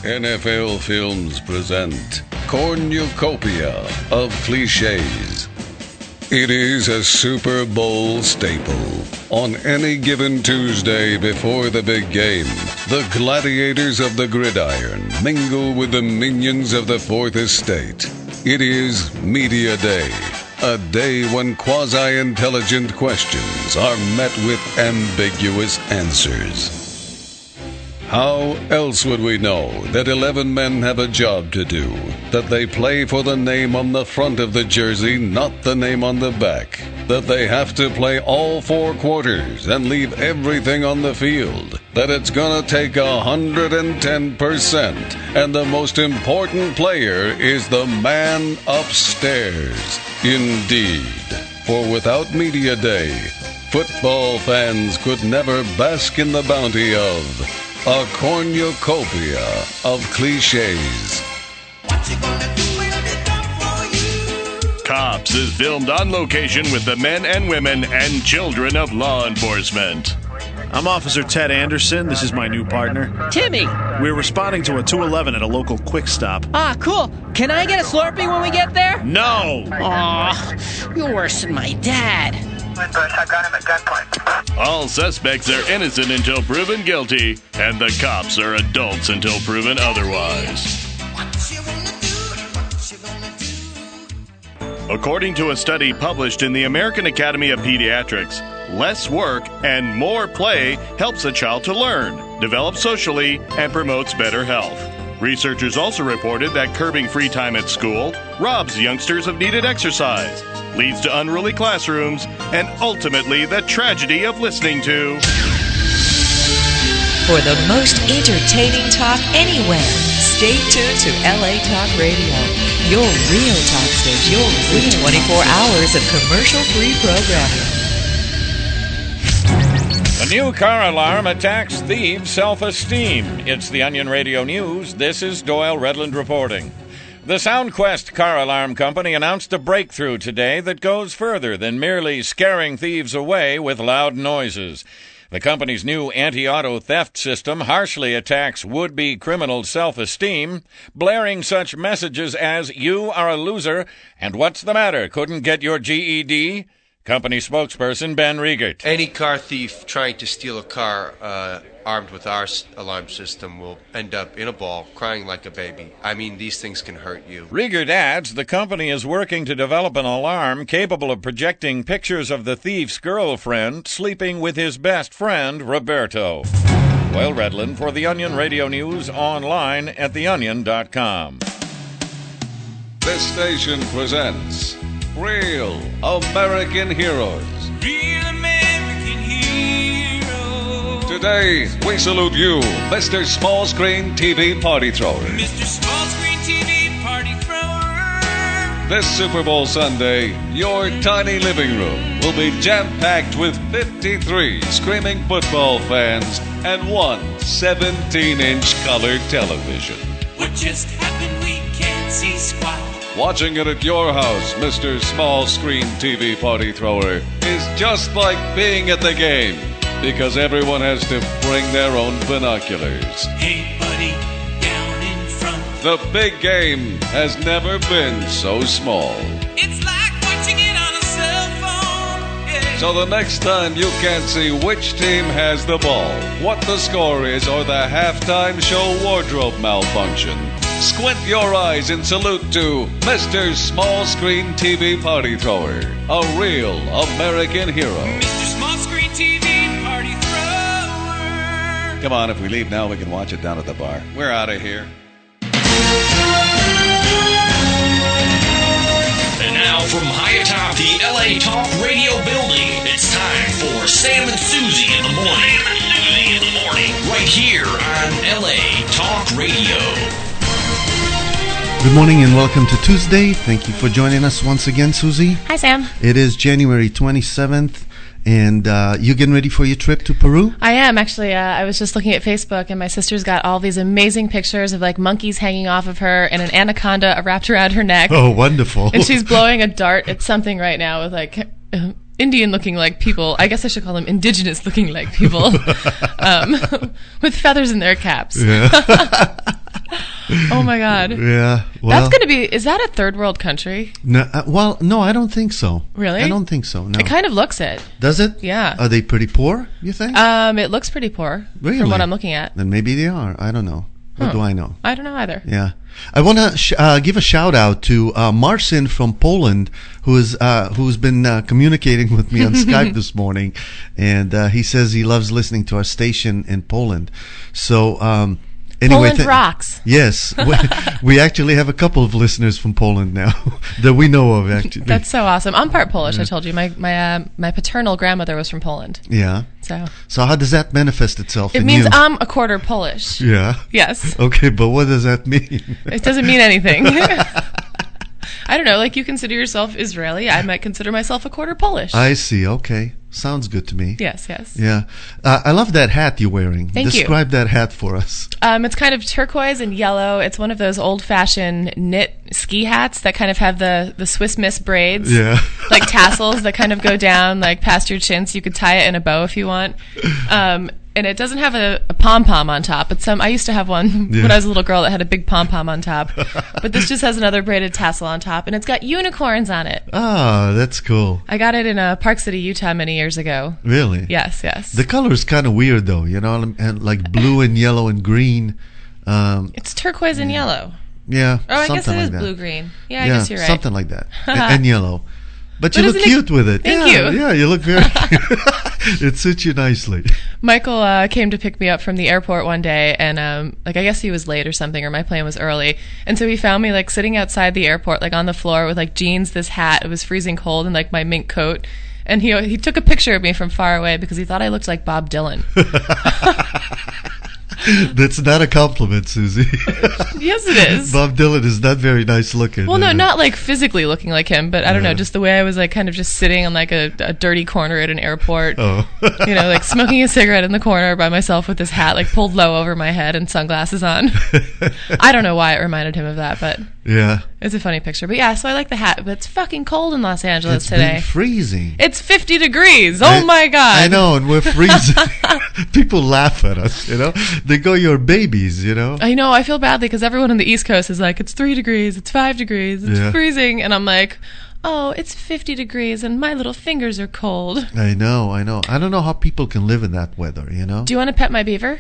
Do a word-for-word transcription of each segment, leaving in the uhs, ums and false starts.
N F L Films present Cornucopia of Cliches. It is a Super Bowl staple. On any given Tuesday before the big game, the gladiators of the gridiron mingle with the minions of the Fourth Estate. It is Media Day, a day when quasi-intelligent questions are met with ambiguous answers. How else would we know that eleven men have a job to do, that they play for the name on the front of the jersey, not the name on the back, that they have to play all four quarters and leave everything on the field, that it's gonna take one hundred ten percent, and the most important player is the man upstairs? Indeed, for without Media Day, football fans could never bask in the bounty of a cornucopia of cliches. What you gonna do when they come for you? Cops is filmed on location with the men and women and children of law enforcement. I'm Officer Ted Anderson. This is my new partner, Timmy. We're responding to a two eleven at a local Quick Stop. Ah, cool. Can I get a Slurpee when we get there? No! Aw, you're worse than my dad. I got him at gunpoint. All suspects are innocent until proven guilty, and the cops are adults until proven otherwise. What you gonna do? What you gonna do? According to a study published in the American Academy of Pediatrics, less work and more play helps a child to learn, develop socially, and promotes better health. Researchers also reported that curbing free time at school robs youngsters of needed exercise, leads to unruly classrooms, and ultimately the tragedy of listening to... For the most entertaining talk anywhere, stay tuned to L A Talk Radio, your real talk station, your with twenty-four hours of commercial-free programming. A new car alarm attacks thieves' self-esteem. It's the Onion Radio News. This is Doyle Redland reporting. The SoundQuest car alarm company announced a breakthrough today that goes further than merely scaring thieves away with loud noises. The company's new anti-auto theft system harshly attacks would-be criminals' self-esteem, blaring such messages as, "You are a loser," and "What's the matter, couldn't get your G E D?" Company spokesperson Ben Riegert. Any car thief trying to steal a car uh, armed with our s- alarm system will end up in a ball crying like a baby. I mean, these things can hurt you. Riegert adds the company is working to develop an alarm capable of projecting pictures of the thief's girlfriend sleeping with his best friend, Roberto. Doyle Redland for the Onion Radio News, online at the onion dot com. This station presents Real American Heroes. Real American hero. Today, we salute you, Mister Small Screen T V Party Thrower. Mister Small Screen T V Party Thrower. This Super Bowl Sunday, your tiny living room will be jam-packed with fifty-three screaming football fans and one seventeen-inch color television. What just happened? We can't see squat. Watching it at your house, Mister Small Screen T V Party Thrower, is just like being at the game, because everyone has to bring their own binoculars. Hey, buddy, down in front. The big game has never been so small. It's like watching it on a cell phone. Yeah. So the next time you can't see which team has the ball, what the score is, or the halftime show wardrobe malfunction, squint your eyes in salute to Mister Small Screen T V Party Thrower, a real American hero. Mister Small Screen T V Party Thrower. Come on, if we leave now, we can watch it down at the bar. We're out of here. And now from high atop the L A Talk Radio building, it's time for Sam and Susie in the morning. Sam and Susie in the morning. Right here on L A Talk Radio. Good morning and welcome to Tuesday. Thank you for joining us once again, Susie. Hi, Sam. It is January twenty-seventh, and uh, you getting ready for your trip to Peru? I am, actually. Uh, I was just looking at Facebook, and my sister's got all these amazing pictures of, like, monkeys hanging off of her and an anaconda wrapped around her neck. Oh, wonderful. And she's blowing a dart at something right now with, like, uh, Indian-looking like people. I guess I should call them indigenous-looking like people um, with feathers in their caps. Yeah. Oh my God. Yeah. Well, that's going to be. Is that a third world country? No, uh, well, no, I don't think so. Really? I don't think so. No. It kind of looks it. Does it? Yeah. Are they pretty poor? You think? Um, it looks pretty poor. Really? From what I'm looking at. Then maybe they are. I don't know. What Huh. do I know? I don't know either. Yeah. I want to sh- uh, give a shout out to uh, Marcin from Poland, who is uh, who's been uh, communicating with me on Skype this morning, and uh, he says he loves listening to our station in Poland. So. Um, Anyway, Poland th- rocks. Yes, we, we actually have a couple of listeners from Poland now that we know of. Actually, That's so awesome. I'm part Polish. Yeah. I told you my my uh, my paternal grandmother was from Poland. yeah. So So how does that manifest itself? it in means you? I'm a quarter Polish. Yeah. Yes. Okay, but what does that mean? It doesn't mean anything. I don't know. Like you consider yourself Israeli, I might consider myself a quarter Polish. I see. Okay, sounds good to me. Yes. Yes. Yeah, uh, I love that hat you're wearing. Thank you. Describe that hat for us. Um, it's kind of turquoise and yellow. It's one of those old-fashioned knit ski hats that kind of have the, the Swiss Miss braids, Yeah. like tassels that kind of go down like past your chin, so you could tie it in a bow if you want. Um, and it doesn't have a, a pom pom on top. It's some. I used to have one Yeah. when I was a little girl that had a big pom pom on top, but this just has another braided tassel on top, and it's got unicorns on it. Ah, that's cool. I got it in uh, Park City, Utah, many years ago. Really? Yes, yes. The color is kind of weird, though. You know, and like blue and yellow and green. Um, It's turquoise and yellow. yeah. Oh, I guess it something is like that. blue green. Yeah, I guess you're right. Something like that. and, and yellow. But, But you look isn't it- cute with it. Thank yeah, you. Yeah, you look very cute. It suits you nicely. Michael uh, came to pick me up from the airport one day, and um, like I guess he was late or something, or my plane was early, and so he found me like sitting outside the airport, like on the floor with like jeans, this hat. It was freezing cold, and like my mink coat. And he he took a picture of me from far away because he thought I looked like Bob Dylan. That's not a compliment, Susie. Yes, it is. Bob Dylan is not very nice looking. Well, no, Uh, not like physically looking like him, but I don't Yeah. know, just the way I was like kind of just sitting on like a, a dirty corner at an airport. Oh. You know, like smoking a cigarette in the corner by myself with this hat like pulled low over my head and sunglasses on. I don't know why it reminded him of that, but Yeah. it's a funny picture. But yeah, so I like the hat, but it's fucking cold in Los Angeles It's today. been freezing. It's fifty degrees. Oh I- my God. I know, and we're freezing. People laugh at us, you know? They go, you're babies, you know? I know. I feel badly because everyone on the East Coast is like, it's three degrees, it's five degrees, it's Yeah. freezing. And I'm like, oh, it's fifty degrees and my little fingers are cold. I know, I know. I don't know how people can live in that weather, you know? Do you want to pet my beaver?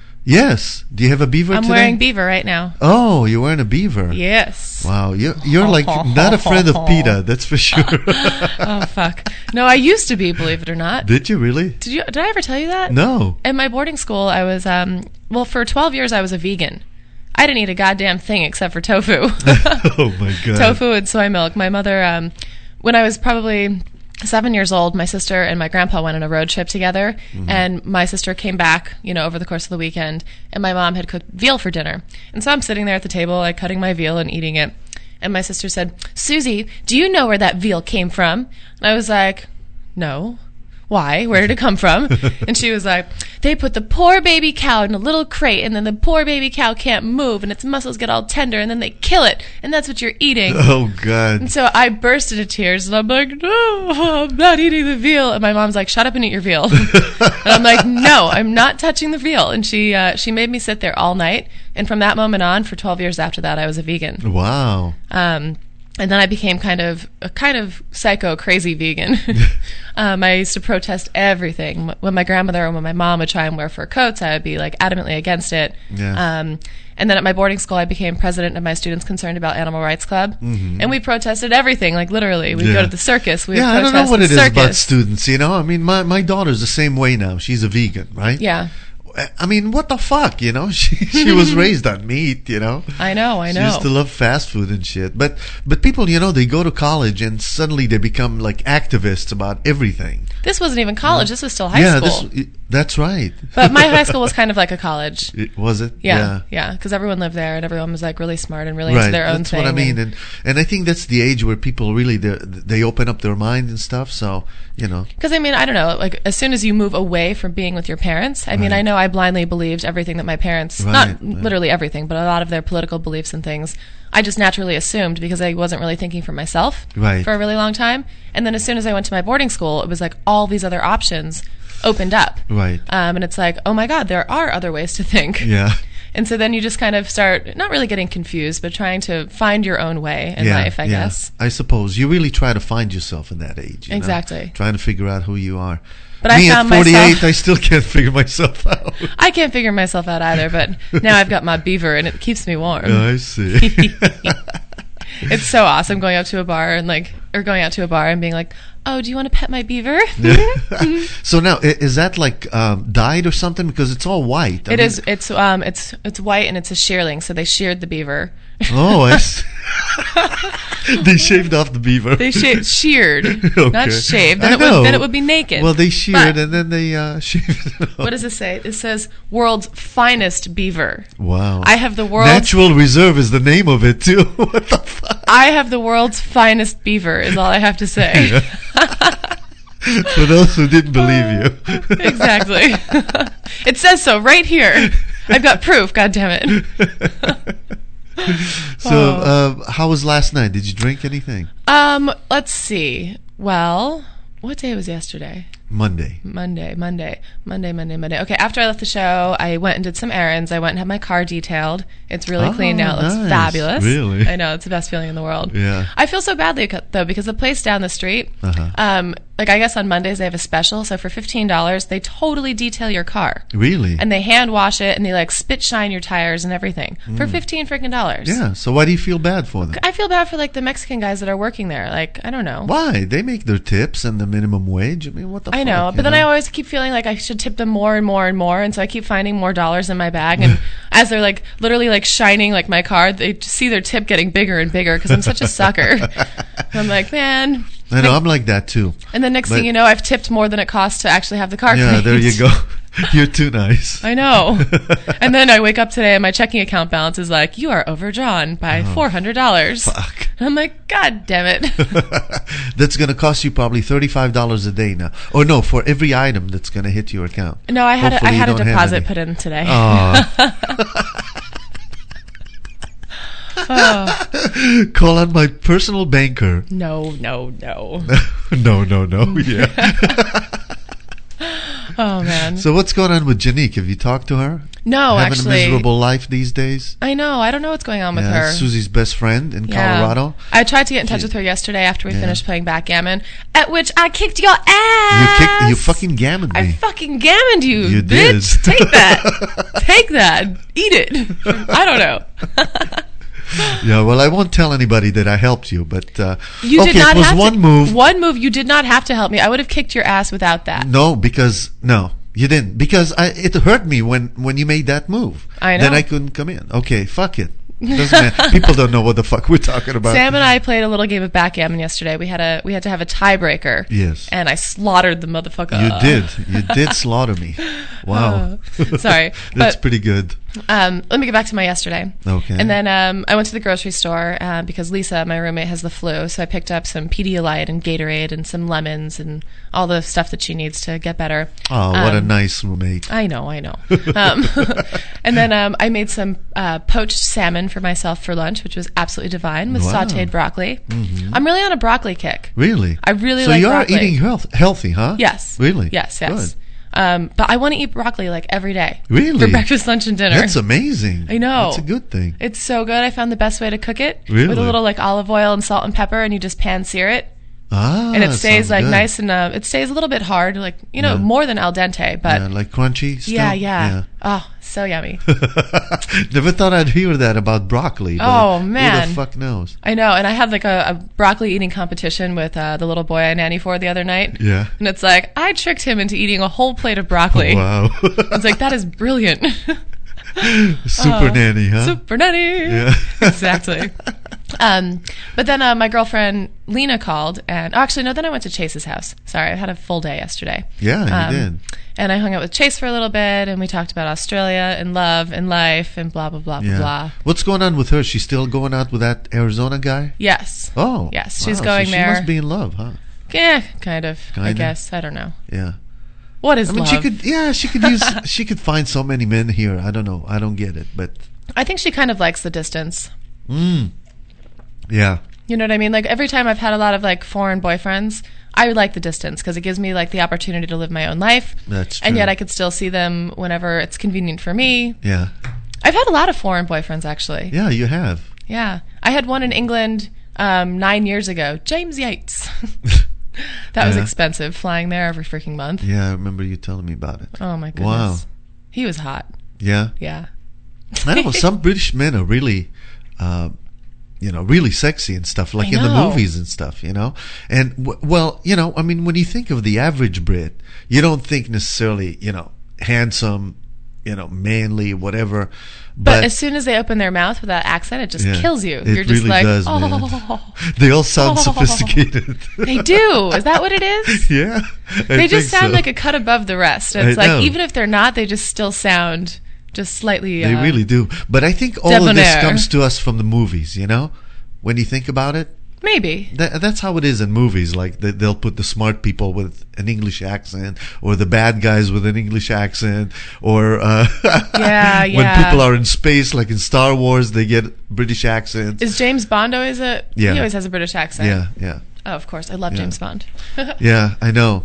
Yes. Do you have a beaver I'm today? wearing beaver right now. Oh, you're wearing a beaver. Yes. Wow, you're, you're like not a friend of PETA, that's for sure. Oh, fuck. No, I used to be, believe it or not. Did you really? Did you? Did I ever tell you that? No. At my boarding school, I was, um, well, for twelve years, I was a vegan. I didn't eat a goddamn thing except for tofu. Oh, my God. Tofu and soy milk. My mother, um, when I was probably seven years old, my sister and my grandpa went on a road trip together, Mhm. and my sister came back, you know, over the course of the weekend, and my mom had cooked veal for dinner. And so I'm sitting there at the table, like cutting my veal and eating it, and my sister said, Susie, do you know where that veal came from? And I was like, no. Why? Where did it come from? And she was like, they put the poor baby cow in a little crate, and then the poor baby cow can't move, and its muscles get all tender, and then they kill it, and that's what you're eating. Oh, God. And so I burst into tears, and I'm like, no, I'm not eating the veal. And my mom's like, shut up and eat your veal. And I'm like, no, I'm not touching the veal. And she uh, she made me sit there all night. And from that moment on, for twelve years after that, I was a vegan. Wow. Um, and then I became kind of a kind of psycho, crazy vegan. um, I used to protest everything. When my grandmother and when my mom would try and wear fur coats, I would be like adamantly against it. Yeah. Um, and then at my boarding school, I became president of my Students Concerned About Animal Rights Club. Mhm. And we protested everything, like literally. We'd Yeah. go to the circus. We yeah, would I don't know protest what the it is about circus. students, you know? I mean, my, my daughter's the same way now. She's a vegan, right? Yeah. I mean, what the fuck, you know? She she was raised on meat, you know? I know, I She know. used to love fast food and shit. But but people, you know, they go to college and suddenly they become like activists about everything. This wasn't even college. This was still high yeah, school. This, that's right. But my high school was kind of like a college. It, was it? Yeah, yeah, because everyone lived there and everyone was like really smart and really right. into their own that's thing. what I mean, and- and and I think that's the age where people really they, they open up their mind and stuff. So you know, Because, I mean, I don't know, like, as soon as you move away from being with your parents, I mean, Right. I know I blindly believed everything that my parents, Right, not right. literally everything, but a lot of their political beliefs and things, I just naturally assumed because I wasn't really thinking for myself Right. for a really long time. And then as soon as I went to my boarding school, it was like all these other options opened up. Right. Um, and it's like, oh my God, there are other ways to think. Yeah. And so then you just kind of start not really getting confused, but trying to find your own way in yeah, life, I yeah. guess. I suppose you really try to find yourself in that age. You know? Exactly. Trying to figure out who you are. But Me I found at forty-eight, myself, I still can't figure myself out. I can't figure myself out either, but now I've got my beaver and it keeps me warm. I see. It's so awesome going up to a bar and like, or going out to a bar and being like, "Oh, do you want to pet my beaver?" So now, i- is that like um, dyed or something? Because it's all white. I It mean- is. It's um. It's it's white and it's a shearling, so they sheared the beaver. Oh, I see. They shaved off the beaver. They shaved, sheared, not Okay. shaved. Then I it would know. then it would be naked. Well, they sheared But and then they uh, shaved it off. what does it say? It says world's finest beaver. Wow. I have the world's Natural Reserve is the name of it too. What the fuck? I have the world's finest beaver. Is all I have to say. For those who didn't believe you. Exactly. It says so right here. I've got proof. God damn it. So, Oh. uh, how was last night? Did you drink anything? Um. Let's see. Well, what day was yesterday? Monday. Monday, Monday, Monday, Monday, Monday. Okay, after I left the show, I went and did some errands. I went and had my car detailed. It's really Oh, clean now. It looks nice. fabulous. Really? I know. It's the best feeling in the world. Yeah. I feel so badly, co- though, because the place down the street, Uh-huh. um, like I guess on Mondays they have a special. So for fifteen dollars, they totally detail your car. Really? And they hand wash it and they like spit shine your tires and everything for Mm. fifteen freaking dollars. Yeah. So why do you feel bad for them? I feel bad for like the Mexican guys that are working there. Like, I don't know. Why? They make their tips and the minimum wage. I mean, what the I fuck? know, you but then I always keep feeling like I should tip them more and more and more, and so I keep finding more dollars in my bag. And as they're like literally like shining like my card, they just see their tip getting bigger and bigger because I'm such a sucker. I'm like, man. I know, I'm like that too. And then next But- thing you know, I've tipped more than it costs to actually have the car Yeah, cleaned. there you go. You're too nice. I know. And then I wake up today and my checking account balance is like, you are overdrawn by Oh, four hundred dollars. Fuck. I'm like, God damn it. That's going to cost you probably thirty-five dollars a day now. Or no, for every item that's going to hit your account. No, I had a, I Hopefully you had a don't have deposit any. put in today. Aw. Oh. Call on my personal banker. No, no, no. no, no, no. Yeah. Oh, man. So what's going on with Janique? Have you talked to her? No, Having actually. a miserable life these days? I know. I don't know what's going on with Yeah, her. Susie's best friend in Yeah. Colorado. I tried to get in touch with her yesterday after we Yeah. finished playing backgammon, at which I kicked your You ass. kicked, you fucking gammoned me. I fucking gammoned you, You bitch. did. Take that. Take that. Eat it. I don't know. Yeah, well, I won't tell anybody that I helped you, but uh, You okay, did not it was have one to, move. One move. You did not have to help me. I would have kicked your ass without that. No, because no, you didn't. Because I, it hurt me when when you made that move. I know. Then I couldn't come in. Okay, fuck it. Doesn't matter. People don't know what the fuck we're talking about. Sam and I played a little game of backgammon yesterday. We had a we had to have a tiebreaker. Yes. And I slaughtered the motherfucker. You did. You did slaughter me. Wow. Uh, sorry, That's but- pretty good. Um, let me get back to my yesterday. Okay. And then um, I went to the grocery store uh, because Lisa, my roommate, has the flu. So I picked up some Pedialyte and Gatorade and some lemons and all the stuff that she needs to get better. Oh, what a Um, nice roommate. I know, I know. Um, and then um, I made some uh, poached salmon for myself for lunch, which was absolutely divine with Wow. sautéed broccoli. Mhm. I'm really on a broccoli kick. Really? I really so like you're broccoli. eating health, healthy, huh? Yes. Really? Yes, yes. Good. Um, but I want to eat broccoli like every day. Really? For breakfast, lunch, and dinner. That's amazing. I know. That's a good thing. It's so good. I found the best way to cook it Really? with a little like olive oil and salt and pepper, and you just pan sear it, Ah, and it stays sounds like good. nice and uh, it stays a little bit hard, like you know, Yeah. more than al dente, but yeah, like crunchy still? yeah, yeah, Oh, so yummy. Never thought I'd hear that about broccoli. But Oh, Who man. the fuck knows? I know, and I had like a, a broccoli eating competition with uh, the little boy I nanny for the other night. Yeah. And it's like I tricked him into eating a whole plate of broccoli. Wow. It's like that is brilliant. Super Oh, nanny, huh? Super nanny. Yeah. Exactly. Um, but then uh, my girlfriend Lena called, and oh, actually no, then I went to Chase's house. Sorry, I had a full day yesterday. Yeah, you Um, did. And I hung out with Chase for a little bit, and we talked about Australia and love and life and blah blah blah blah Yeah. blah. What's going on with her? She's still going out with that Arizona guy? Yes. Oh. Yes, she's wow. going so there. She must be in love, huh? Yeah, kind of. I Kinda? guess I don't know. Yeah. What is I mean, love? she could. Yeah, she could use. She could find so many men here. I don't know. I don't get it, but. I think she kind of likes the distance. Mm. Yeah. You know what I mean? Like every time I've had a lot of like foreign boyfriends, I like the distance because it gives me like the opportunity to live my own life. That's And true. yet I could still see them whenever it's convenient for me. Yeah. I've had a lot of foreign boyfriends, actually. Yeah, you have. Yeah. I had one in England um, nine years ago. James Yates. That was Yeah. expensive, flying there every freaking month. Yeah, I remember you telling me about it. Oh, my goodness. Wow. He was hot. Yeah? Yeah. I don't know. Some British men are really, uh, you know, really sexy and stuff, like I in the know. movies and stuff, you know? And, w- well, you know, I mean, when you think of the average Brit, you don't think necessarily, you know, handsome, you know, manly, whatever. But, But, as soon as they open their mouth with that accent, it just Yeah. kills you. It You're just really like, does, oh. man. They all sound sophisticated. They do. Is that what it is? Yeah. I They just think sound so. like a cut above the rest. I It's like, know. even if they're not, they just still sound just slightly. They uh, really do. But I think all of this debonair. comes to us from the movies, you know? When you think about it. Maybe. That, that's how it is in movies. Like they, they'll put the smart people with an English accent, or the bad guys with an English accent, or uh, Yeah, when yeah. people are in space, like in Star Wars, they get British accents. Is James Bond always a. Yeah. He always has a British accent. Yeah, yeah, Oh, of course. I love Yeah. James Bond. yeah. I know.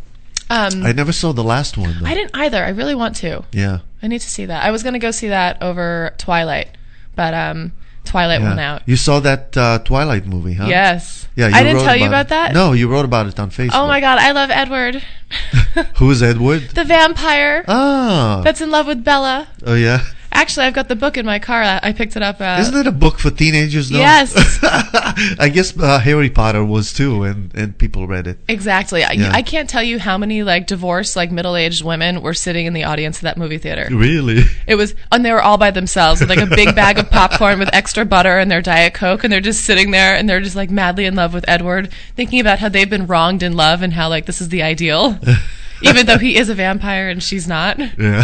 um, I never saw the last one though. I didn't either. I really want to. Yeah. I need to see that. I was going to go see that over Twilight, but um, Twilight yeah. went out. You saw that uh, Twilight movie, huh? Yes. Yeah. You I didn't wrote tell you about about that? No, you wrote about it on Facebook. Oh my God. I love Edward. Who is Edward? The vampire Ah. that's in love with Bella. Oh yeah. Actually, I've got the book in my car. I I picked it up. Uh, Isn't it a book for teenagers though? Yes. I guess uh, Harry Potter was too, and, and people read it. Exactly. I, Yeah. I can't tell you how many like divorced, like middle-aged women were sitting in the audience of that movie theater. Really? It was, and they were all by themselves with like a big bag of popcorn with extra butter and their Diet Coke, and they're just sitting there and they're just like madly in love with Edward, thinking about how they've been wronged in love and how like this is the ideal, even though he is a vampire and she's not. Yeah.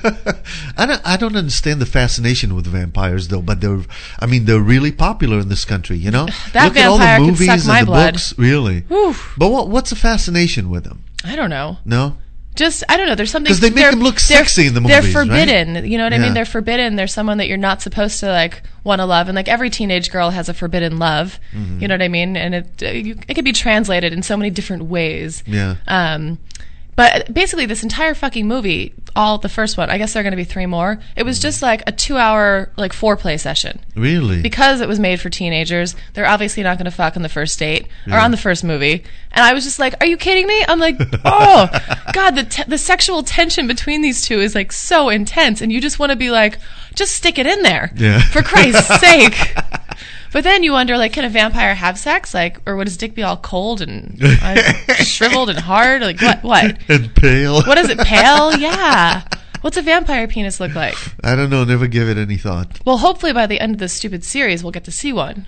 I don't. I don't understand the fascination with vampires though. But they're. I mean, they're really popular in this country. You know. That Look at all vampire the could movies suck and my the blood. books. Really. Whew. But what? What's the fascination with them? I don't know. No. Just I don't know. There's something 'Cause they make they're- them look they're- sexy in the They're movies, right? forbidden. You know what I Yeah. mean? They're forbidden. They're someone that you're not supposed to like want to love, and like every teenage girl has a forbidden love. Mhm. You know what I mean? And it uh, you, it could be translated in so many different ways. Yeah. Um, but basically, this entire fucking movie, all the first one, I guess there are going to be three more. It was just like a two-hour like foreplay session. Really? Because it was made for teenagers, they're obviously not going to fuck on the first date or Yeah. on the first movie. And I was just like, "Are you kidding me?" I'm like, "Oh, God, the te- the sexual tension between these two is like so intense, and you just want to be like, just stick it in there, Yeah. for Christ's sake." But then you wonder, like, can a vampire have sex? Like, or would his dick be all cold and uh, shriveled and hard? Like, what? What? And pale. What is it? Pale? Yeah. What's a vampire penis look like? I don't know. Never give it any thought. Well, hopefully by the end of this stupid series, we'll get to see one.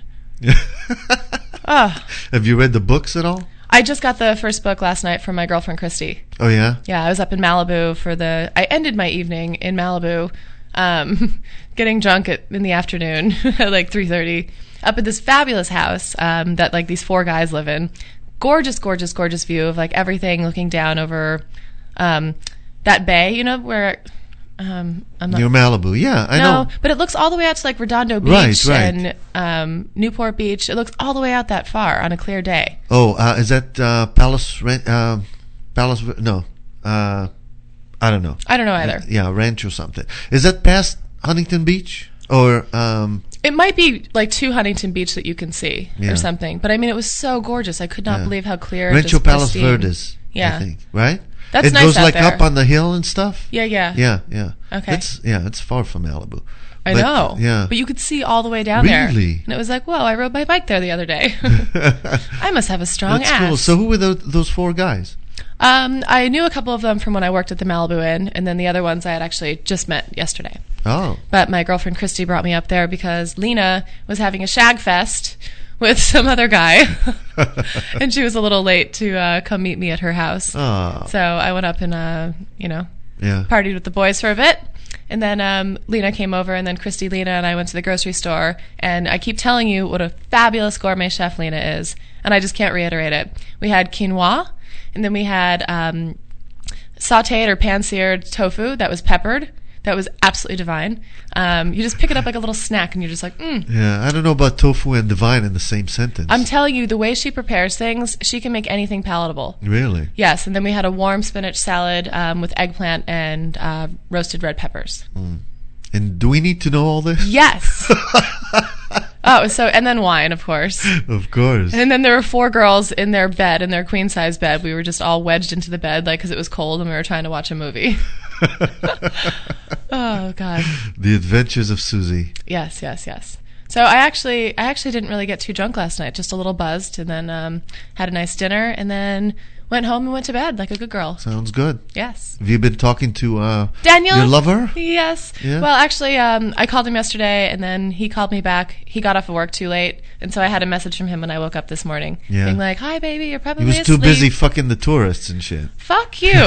Ah. Have you read the books at all? I just got the first book last night from my girlfriend Christy. Oh yeah. Yeah, I was up in Malibu for the. I ended my evening in Malibu, um, getting drunk at, in the afternoon at like three thirty, up at this fabulous house um, that like these four guys live in. Gorgeous, gorgeous, gorgeous view of like everything, looking down over um, that bay. You know where. Um, I'm not, Near Malibu. Yeah, I no, know. but it looks all the way out to like Redondo Beach Right, right. and um, Newport Beach. It looks all the way out that far on a clear day. Oh, uh, is that uh, Palace? Ran- uh, Palace? No. Uh, I don't know. I don't know either. Yeah, ranch or something. Is that past Huntington Beach or? Um, It might be like to Huntington Beach that you can see Yeah. or something. But I mean, it was so gorgeous. I could not Yeah. believe how clear. Rancho just Palos pristine. Verdes. Yeah. I think right. That's it nice goes out like there. up on the hill and stuff. Yeah, yeah. Yeah, yeah. Okay. It's yeah, it's far from Malibu. I But, know. Yeah. But you could see all the way down there. Really? And it was like, whoa, I rode my bike there the other day. I must have a strong That's ass. cool. So who were those, those four guys? Um, I knew a couple of them from when I worked at the Malibu Inn, and then the other ones I had actually just met yesterday. Oh. But my girlfriend Christy brought me up there because Lena was having a shag fest with some other guy, and she was a little late to uh, come meet me at her house. Oh. So I went up and, uh, you know, Yeah. partied with the boys for a bit. And then um, Lena came over, and then Christy, Lena, and I went to the grocery store. And I keep telling you what a fabulous gourmet chef Lena is, and I just can't reiterate it. We had quinoa, and then we had um, sautéed or pan-seared tofu that was peppered. That was absolutely divine. Um, you just pick it up like a little snack, and you're just like, mm. Yeah, I don't know about tofu and divine in the same sentence. I'm telling you, the way she prepares things, she can make anything palatable. Really? Yes, and then we had a warm spinach salad um, with eggplant and uh, roasted red peppers. Mm. And do we need to know all this? Yes. Oh, so, and then wine, of course. Of course. And then there were four girls in their bed, in their queen-size bed. We were just all wedged into the bed, like, because it was cold and we were trying to watch a movie. Oh, God. The Adventures of Susie. Yes, yes, yes. So I actually, I actually didn't really get too drunk last night, just a little buzzed, and then um, had a nice dinner, and then went home and went to bed like a good girl. Sounds good. Yes. Have you been talking to uh, Daniel? your lover? Yes. Yeah? Well, actually, um, I called him yesterday, and then he called me back. He got off of work too late, and so I had a message from him when I woke up this morning, Yeah. being like, "Hi, baby, you're probably He was asleep." too busy fucking the tourists and shit. Fuck you.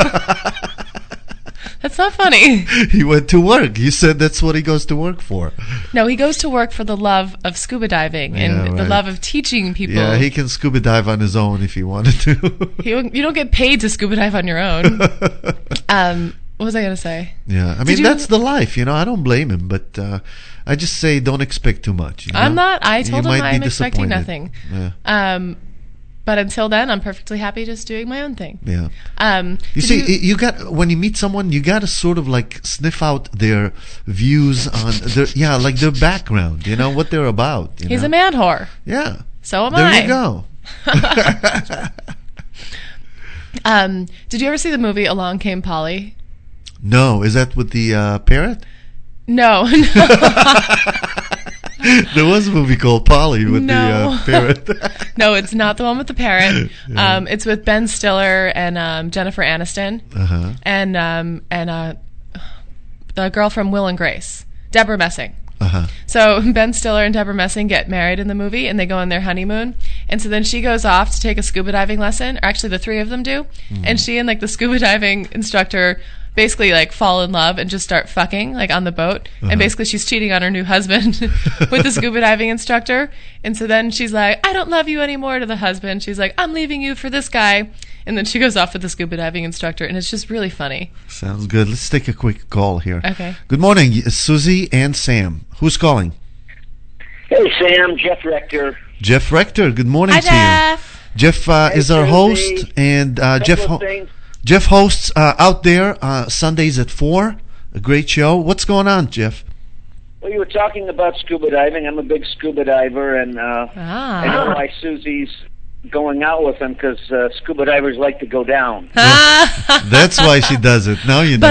That's not funny. He went to work. You said that's what he goes to work for. No, he goes to work for the love of scuba diving and Yeah, the right. love of teaching people. Yeah, he can scuba dive on his own if he wanted to. He, you don't get paid to scuba dive on your own. um, what was I going to say? Yeah, I Did mean, you- that's the life, you know. I don't blame him, but uh, I just say don't expect too much. You I'm know? not. I You told him might be I'm expecting disappointed. nothing. Yeah. Um, but until then, I'm perfectly happy just doing my own thing. Yeah. Um, You did see, you, you got when you meet someone, you got to sort of like sniff out their views on their yeah, like their background. You know what they're about. You he's know? a man whore. Yeah. So am there I. you go. Um, did you ever see the movie Along Came Polly? No, is that with the uh, parrot? No. There was a movie called Polly with No. the uh, parrot. No, it's not the one with the parrot. Yeah. Um, it's with Ben Stiller and um, Jennifer Aniston, Uh-huh. and um, and uh, the girl from Will and Grace, Deborah Messing. Uh-huh. So Ben Stiller and Deborah Messing get married in the movie, and they go on their honeymoon. And so then she goes off to take a scuba diving lesson, or actually the three of them do. Mm-hmm. And she and like the scuba diving instructor basically like fall in love and just start fucking like on the boat. Uh-huh. And basically she's cheating on her new husband with the scuba diving instructor. And so then she's like, "I don't love you anymore," to the husband. She's like, "I'm leaving you for this guy." And then she goes off with the scuba diving instructor, and it's just really funny. Sounds good. Let's take a quick call here. Okay. Good morning, Susie and Sam. Who's calling? Hey, Sam, Jeff Rector. Jeff Rector. Good morning Hi, to you. Jeff. Jeff uh, Hey, is our Susie. host, and uh, Jeff Couple ho- of things. Jeff hosts uh, out there uh, Sundays at four. A great show. What's going on, Jeff? Well, you were talking about scuba diving. I'm a big scuba diver, and uh, Ah. I know why Susie's going out with him, because uh, scuba divers like to go down. That's why she does it. Now you know.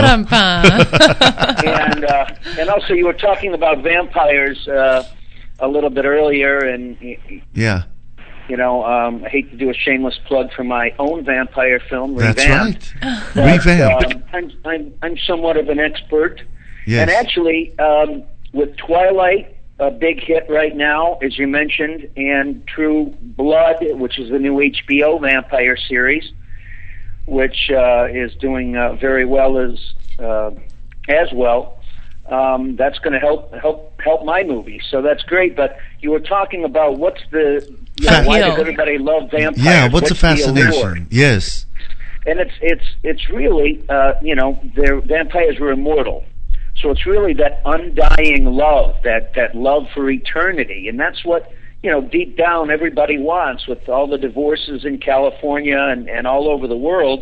and uh, and also, you were talking about vampires uh, a little bit earlier, and Yeah, you know, um, I hate to do a shameless plug for my own vampire film, that's Revamped. right. But, Revamped. um, I'm, I'm I'm somewhat of an expert, Yes. and actually, um, with Twilight, a big hit right now, as you mentioned, and True Blood, which is the new H B O vampire series, which uh, is doing uh, very well as uh, as well. Um, that's going to help help help my movie, so that's great. But you were talking about what's the you know, why does everybody love vampires? Yeah, what's, the the allure? fascination? Yes. And it's it's it's really uh, you know, their vampires were immortal, so it's really that undying love, that that love for eternity, and that's what, you know, deep down everybody wants. With all the divorces in California and, and all over the world,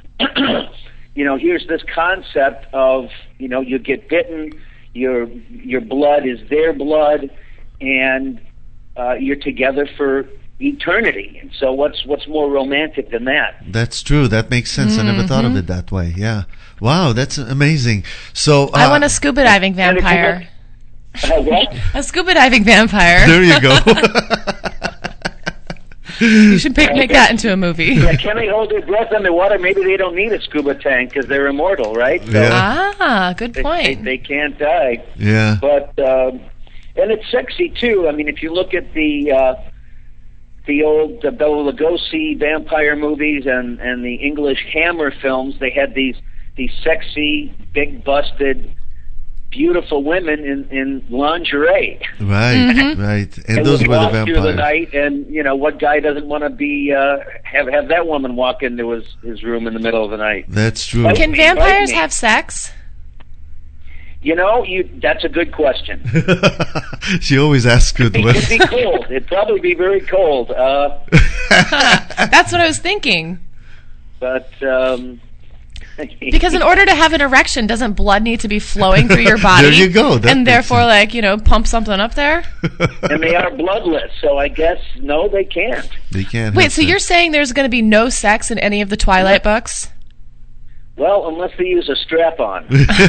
you know, here's this concept of, you know, you get bitten, your your blood is their blood, and uh, you're together for eternity. And so what's what's more romantic than that? That's true. That makes sense. I never thought of it that way. Yeah. Wow, that's amazing. So uh, I want a scuba diving vampire. Uh, what? A scuba diving vampire. There you go. You should pick, make that into a movie. Yeah, can they hold their breath underwater? Maybe they don't need a scuba tank because they're immortal, right? So Ah, good they, point. They, they can't die. Yeah. But um, and it's sexy too. I mean, if you look at the uh, the old uh, Bela Lugosi vampire movies and and the English Hammer films, they had these these sexy, big busted, beautiful women in, in lingerie. Right, Mm-hmm. right. And, And those would were the walk through the vampires. night, and you know what guy doesn't want to be uh, have have that woman walk into his, his room in the middle of the night? That's true. Like- Can me, vampires like me. have sex? You know, you that's a good question. She always asks good It ones. could be cold. It'd probably be very cold. Uh, That's what I was thinking. but um, Because in order to have an erection, doesn't blood need to be flowing through your body? There you go. That and makes therefore, sense. like, you know, pump something up there? And they are bloodless, so I guess, no, they can't. They can't. Wait, have so sex. you're saying there's going to be no sex in any of the Twilight books? Well, unless they use a strap-on.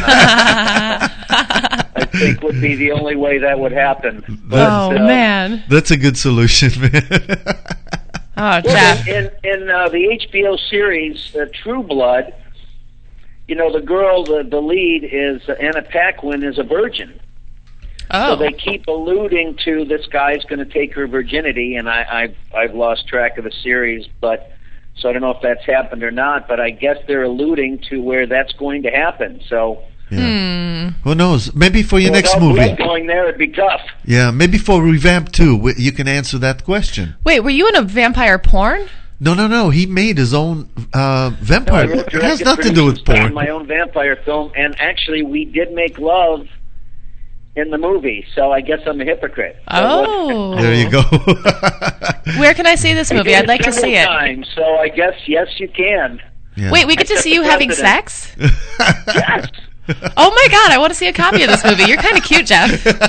I think would be the only way that would happen. But, oh, uh, man. That's a good solution, man. Oh, Well, Jeff. in in uh, the H B O series uh, True Blood, you know, the girl, the, the lead is uh, Anna Paquin is a virgin. Oh. So they keep alluding to this guy's going to take her virginity, and I, I've I've lost track of the series, but so I don't know if that's happened or not. But I guess they're alluding to where that's going to happen. So Hmm. Who knows? Maybe for your next without movie. blood going there, it'd be tough. Yeah, maybe for Revamp two, w- you can answer that question. Wait, were you in a vampire porn? No, no, no. He made his own uh, No, I vampire. wrote, It has directed, nothing to do with produced, and starred porn. in my own vampire film, and actually, we did make love in the movie. So I guess I'm a hypocrite. Oh. There you go. Where can I see this I movie? did I'd like to several see it. Times, so I guess yes, you can. Yeah. Wait, we get to Except see you the having president. sex? Yes. Oh my god, I want to see a copy of this movie. You're kind of cute, Jeff.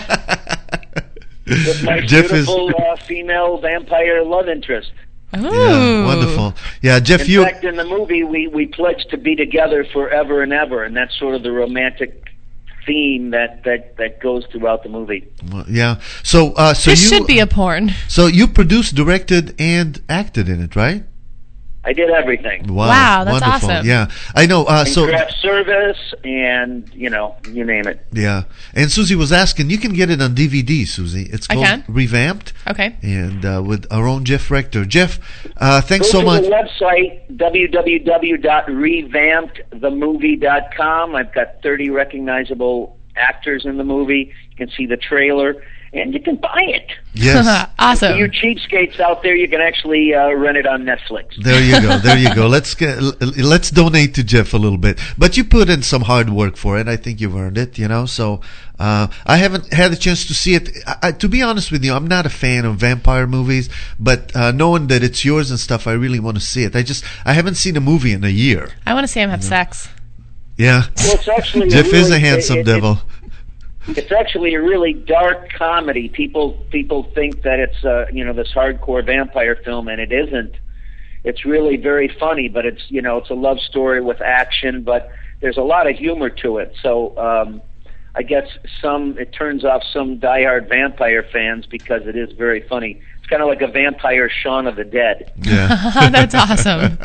With my Jeff is- beautiful uh, female vampire love interest. Ooh. Yeah, wonderful. Yeah, Jeff, In you. fact, in the movie, we, we pledged to be together forever and ever, and that's sort of the romantic theme that, that, that goes throughout the movie. Well, yeah. So, uh, so This you. should be a porn. So you produced, directed, and acted in it, right? I did everything. Wow, Wow, that's wonderful. awesome. Yeah, I know. Uh, And so craft service, and, you know, you name it. yeah, and Susie was asking, you can get it on D V D, Susie. It's I called can? Revamped, Okay. and uh, with our own Jeff Rector. Jeff, uh, thanks Go so to much. the website, w w w dot revamped the movie dot com. I've got thirty recognizable actors in the movie. You can see the trailer, and you can buy it. Yes. For Awesome. you cheapskates out there, you can actually uh, rent it on Netflix. There you go. There you go. Let's get, l- let's donate to Jeff a little bit. But you put in some hard work for it. I think you've earned it. You know. So uh, I haven't had a chance to see it. I, I, to be honest with you, I'm not a fan of vampire movies. But uh, knowing that it's yours and stuff, I really want to see it. I just I haven't seen a movie in a year. I want to see him have sex. Yeah. Well, it's actually a Jeff is really- a handsome it- it- devil. It's actually a really dark comedy. People people think that it's uh, you know this hardcore vampire film, and it isn't. It's really very funny, but it's you know it's a love story with action, but there's a lot of humor to it. So um, I guess some it turns off some diehard vampire fans because it is very funny. It's kind of like a vampire Shaun of the Dead. Yeah. That's awesome.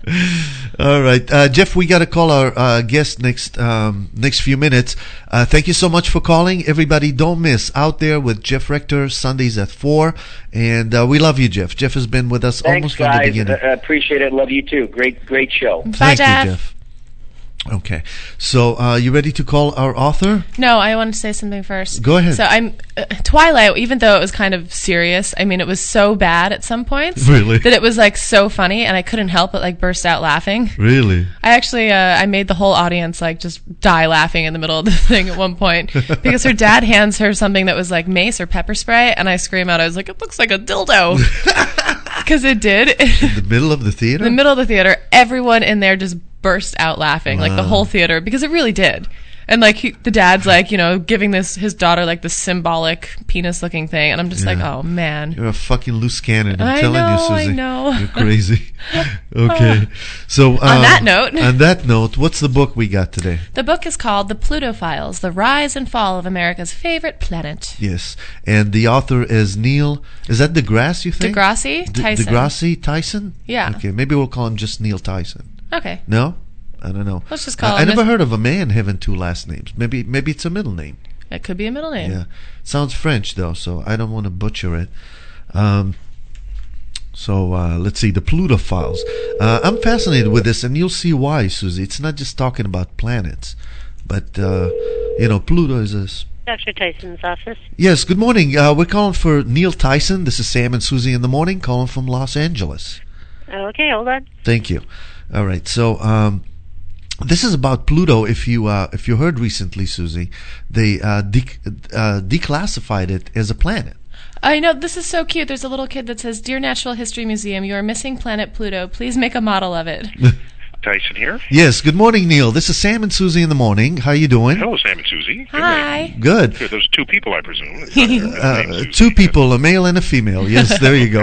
All right, uh, Jeff. We got to call our uh, guest next um, next few minutes. Uh, thank you so much for calling, everybody. Don't miss Out There with Jeff Rector Sundays at four, and uh, we love you, Jeff. Jeff has been with us Thanks, almost from the guys. beginning. I appreciate it. Love you too. Great great show. Bye, Thank Jeff. you, Jeff. Okay, so uh, you ready to call our author? No, I wanted to say something first. Go ahead. So I'm uh, Twilight, even though it was kind of serious. I mean, it was so bad at some points Really? that it was like so funny, and I couldn't help but like burst out laughing. Really? I actually uh, I made the whole audience like just die laughing in the middle of the thing at one point because her dad hands her something that was like mace or pepper spray, and I scream out, I was like, it looks like a dildo. Because it did. In the middle of the theater? In the middle of the theater, everyone in there just burst out laughing, like the Wow. whole theater, because it really did. And like he, the dad's like, you know, giving this his daughter like the symbolic penis looking thing, and I'm just like, Yeah. oh man. You're a fucking loose cannon. I'm I telling know, you, Susie. I know. You're crazy. Okay. So uh, On that note. on that note, what's the book we got today? The book is called The Pluto Files: The Rise and Fall of America's Favorite Planet. Yes, and the author is Neil. Is that deGrasse? You think? deGrasse D- Tyson. deGrasse Tyson. Yeah. Okay, maybe we'll call him just Neil Tyson. Okay. No, I don't know. Let's just call I, I him never Miss- heard of a man having two last names. Maybe maybe it's a middle name. It could be a middle name. Yeah, sounds French though, so I don't want to butcher it. Um, so uh, let's see, the Pluto Files. Uh, I'm fascinated with this, and you'll see why, Susie. It's not just talking about planets, but uh, you know, Pluto is a. s- Doctor Tyson's office. Yes. Good morning. Uh, we're calling for Neil Tyson. This is Sam and Susie in the morning, calling from Los Angeles. Okay, hold on. Thank you. All right. So um, this is about Pluto. If you uh, if you heard recently, Susie, they uh, de- uh, declassified it as a planet. I know, this is so cute. There's a little kid that says, "Dear Natural History Museum, you are missing planet Pluto. Please make a model of it." Tyson here. Yes, good morning, Neil. This is Sam and Susie in the morning. How you doing? Hello, Sam and Susie. Hi. Good. Good. Those two people, I presume. It's not- Uh, two people, a male and a female. Yes, there you go.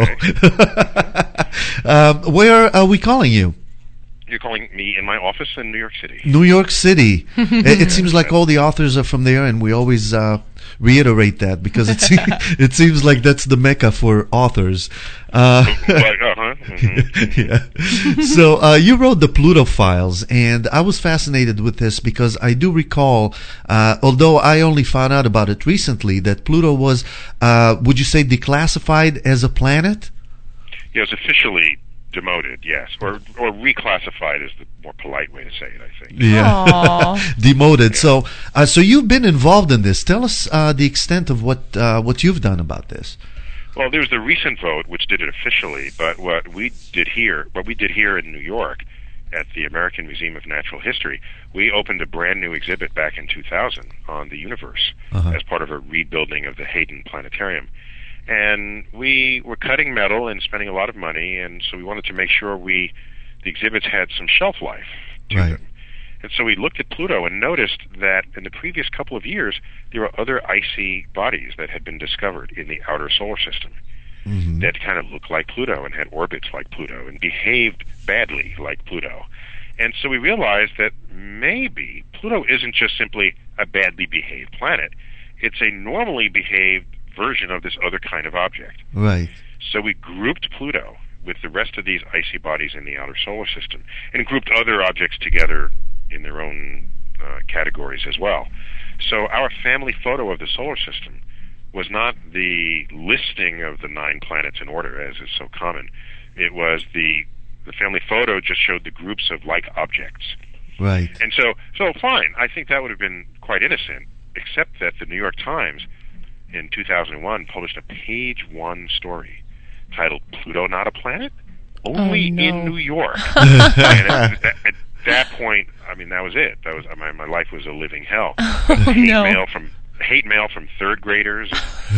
um, where are we calling you? You're calling me in my office in New York City. New York City. it, it seems like all the authors are from there, and we always uh, reiterate that because it, se- it seems like that's the mecca for authors. Uh, Like, uh-huh. Mhm. yeah. So uh, you wrote the Pluto Files, and I was fascinated with this because I do recall, uh, although I only found out about it recently, that Pluto was, uh, would you say, declassified as a planet? Yeah, it was officially demoted, yes, or or reclassified is the more polite way to say it, I think. Yeah, demoted. So, uh, so you've been involved in this. Tell us uh, the extent of what uh, what you've done about this. Well, there was the recent vote which did it officially, but what we did here, what we did here in New York at the American Museum of Natural History, we opened a brand new exhibit back in two thousand on the universe Uh-huh. as part of a rebuilding of the Hayden Planetarium. And we were cutting metal and spending a lot of money, and so we wanted to make sure we the exhibits had some shelf life to Right. them. And so we looked at Pluto and noticed that in the previous couple of years, there were other icy bodies that had been discovered in the outer solar system Mhm. that kind of looked like Pluto and had orbits like Pluto and behaved badly like Pluto. And so we realized that maybe Pluto isn't just simply a badly behaved planet. It's a normally behaved version of this other kind of object. Right. So we grouped Pluto with the rest of these icy bodies in the outer solar system and grouped other objects together in their own uh, categories as well. So our family photo of the solar system was not the listing of the nine planets in order, as is so common. It was the the family photo just showed the groups of like objects. Right. And so, so fine. I think that would have been quite innocent, except that the New York Times in two thousand one published a page one story titled "Pluto Not a Planet? Only Oh, no. in New York." And at, at, at that point, I mean, that was it. That was my my life was a living hell. Oh, hate no. mail from hate mail from third graders.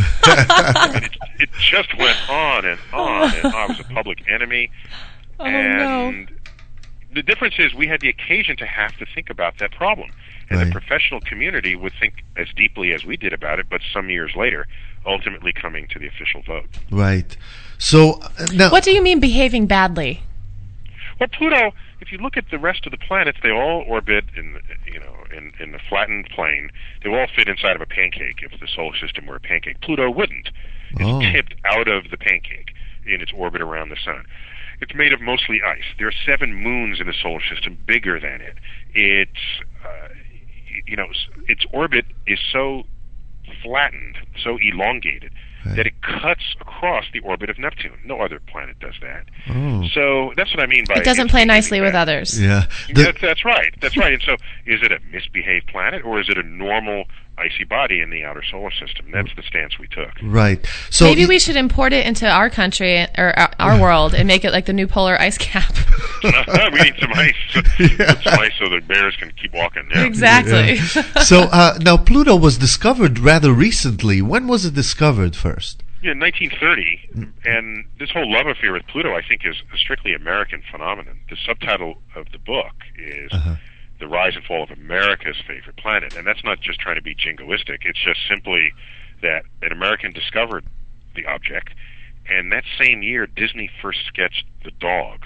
I mean, it, it just went on and on, and I was a public enemy. Oh, and no. the difference is we had the occasion to have to think about that problem. And Right. the professional community would think as deeply as we did about it, but some years later, ultimately coming to the official vote. Right. So uh, now, What do you mean behaving badly? Well, Pluto, if you look at the rest of the planets, they all orbit in, the- you know, in, in the flattened plane. They all fit inside of a pancake. If the solar system were a pancake, Pluto wouldn't. It's Oh. tipped out of the pancake in its orbit around the sun. It's made of mostly ice. There are seven moons in the solar system bigger than it. It's, uh, you know, s- its orbit is so flattened, so elongated, that it cuts across the orbit of Neptune. No other planet does that. Oh. So that's what I mean by It doesn't it's play behaving nicely with bad. others. yeah, the- That's, that's right. That's right. And so, is it a misbehaved planet or is it a normal icy body in the outer solar system? That's the stance we took. right. So Maybe y- we should import it into our country or our, our world and make it like the new polar ice cap. We need some ice. Put some ice so the bears can keep walking. Yeah. Exactly. Yeah. So uh, now Pluto was discovered rather recently. When was it discovered first? Yeah, nineteen thirty, and this whole love affair with Pluto, I think, is a strictly American phenomenon. The subtitle of the book is Uh-huh. The Rise and Fall of America's Favorite Planet, and that's not just trying to be jingoistic. It's just simply that an American discovered the object, and that same year, Disney first sketched the dog.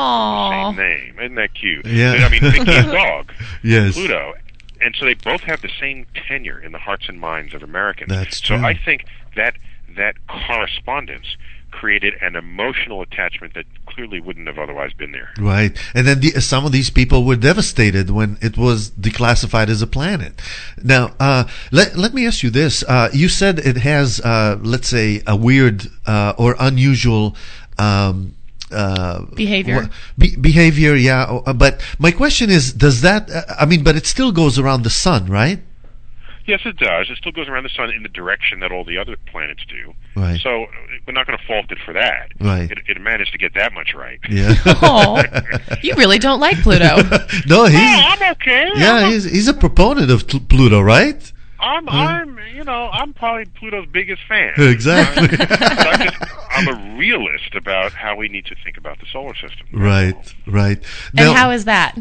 Aww. Same name. Isn't that cute? Yeah. I mean, Mickey's dog, Yes. Pluto. And so they both have the same tenure in the hearts and minds of Americans. That's so true. I think that that correspondence created an emotional attachment that clearly wouldn't have otherwise been there. Right. And then the, some of these people were devastated when it was declassified as a planet. Now, uh, let, let me ask you this. Uh, you said it has, uh, let's say, a weird uh, or unusual um, uh, Behavior. wha- Be- behavior, yeah. uh, But my question is, does that, uh, I mean, but it still goes around the sun, right? Yes, it does. It still goes around the sun in the direction that all the other planets do. Right. So uh, we're not going to fault it for that. Right. It, it managed to get that much right. Yeah. Oh, you really don't like Pluto. No, he's, Oh, I'm okay. yeah, I'm, he's, he's a proponent of Pl- Pluto, right? I'm, I'm, you know, I'm probably Pluto's biggest fan. Exactly. But I'm just, I'm a realist about how we need to think about the solar system. Right, right. And how is that?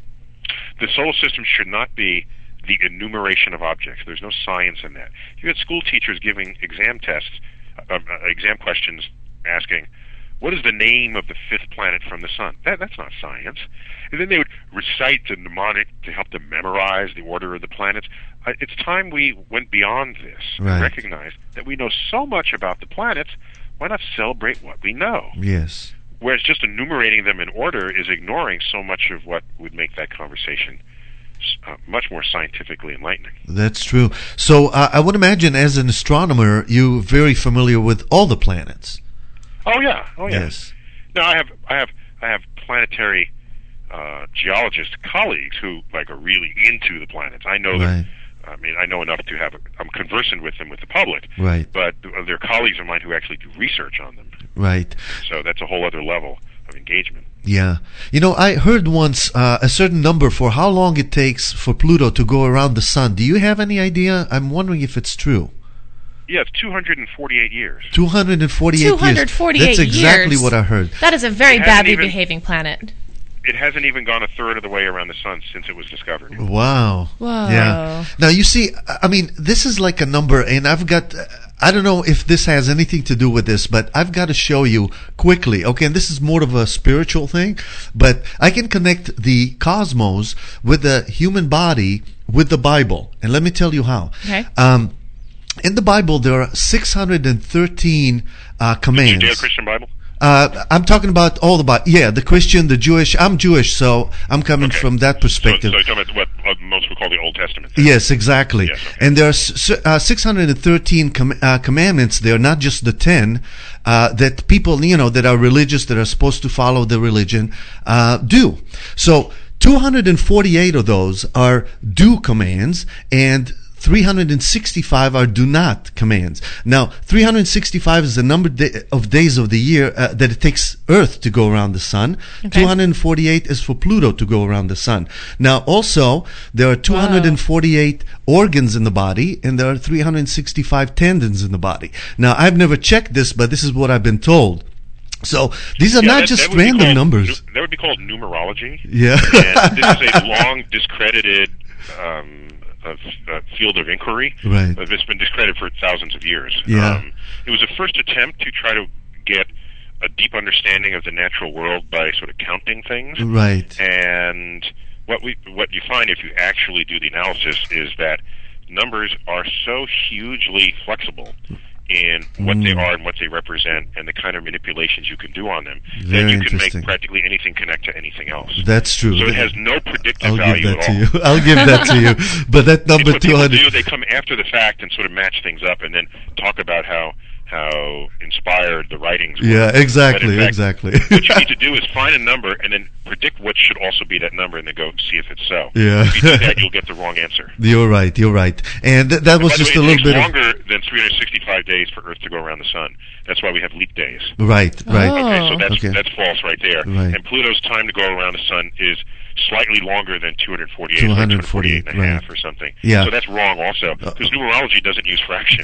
The solar system should not be the enumeration of objects. There's no science in that. You had school teachers giving exam tests, uh, uh, exam questions, asking, "What is the name of the fifth planet from the sun?" That, that's not science. And then they would recite the mnemonic to help them memorize the order of the planets. Uh, it's time we went beyond this Right. and recognized that we know so much about the planets. Why not celebrate what we know? Yes. Whereas just enumerating them in order is ignoring so much of what would make that conversation uh, much more scientifically enlightening. That's true. So uh, I would imagine, as an astronomer, you're very familiar with all the planets. Oh yeah, oh yeah. Yes. No, I have, I have, I have planetary uh, geologist colleagues who like are really into the planets. I know Right. them. I mean, I know enough to have. I'm conversant with them with the public. Right. But they're colleagues of mine who actually do research on them. Right. So that's a whole other level of engagement. Yeah. You know, I heard once uh, a certain number for how long it takes for Pluto to go around the sun. Do you have any idea? I'm wondering if it's true. Yeah, it's two hundred forty-eight years. two hundred forty-eight two hundred forty-eight years. That's exactly years. what I heard. That is a very It hasn't badly even- behaving planet. It hasn't even gone a third of the way around the sun since it was discovered. Wow. Whoa. Yeah. Now, you see, I mean, this is like a number, and I've got, I don't know if this has anything to do with this, but I've got to show you quickly, okay, and this is more of a spiritual thing, but I can connect the cosmos with the human body with the Bible, and let me tell you how. Okay. Um, in the Bible, there are six hundred thirteen uh, commands. The Judeo-Christian Bible? Uh, I'm talking about all the Bible. Yeah, the Christian, the Jewish. I'm Jewish, so I'm coming from that perspective. So, so you're talking about what, what most would call the Old Testament. Yes, exactly. Yes, okay. And there are s- uh, six hundred thirteen com- uh, commandments there, not just the ten, uh, that people, you know, that are religious, that are supposed to follow the religion, uh, do. So two hundred forty-eight of those are do commands, and three hundred sixty-five are do not commands. Now, three hundred sixty-five is the number da- of days of the year uh, that it takes Earth to go around the sun. Okay. two hundred forty-eight is for Pluto to go around the sun. Now, also, there are two hundred forty-eight organs in the body, and there are three hundred sixty-five tendons in the body. Now, I've never checked this, but this is what I've been told. So, these are Yeah, not that- just that would be random called numbers. nu- that would be called numerology. Yeah. And this is a long discredited um, of, uh, field of inquiry. Right. Uh, it's been discredited for thousands of years. Yeah. Um, it was a first attempt to try to get a deep understanding of the natural world by sort of counting things. Right. And what we what you find if you actually do the analysis is that numbers are so hugely flexible in what they Mm. are and what they represent and the kind of manipulations you can do on them Very that you can interesting. make practically anything connect to anything else. That's true. So it has no predictive I'll give value that at to all. you. I'll give that to you. But that number It's what two people hundred. do. They come after the fact and sort of match things up and then talk about how how inspired the writings were. Yeah, exactly, But in fact, exactly. what you need to do is find a number and then predict what should also be that number and then go see if it's so. Yeah. If you do that, you'll get the wrong answer. You're right. You're right. And th- that And was by the just way, a it little takes bit of. longer than three hundred sixty-five days for Earth to go around the sun. That's why we have leap days. Right, right. Okay, so that's Okay. that's false right there. Right. And Pluto's time to go around the sun is slightly longer than two hundred forty-eight, two like hundred two hundred forty-eight and a half right. or something. Yeah. So that's wrong also, because numerology doesn't use fractions.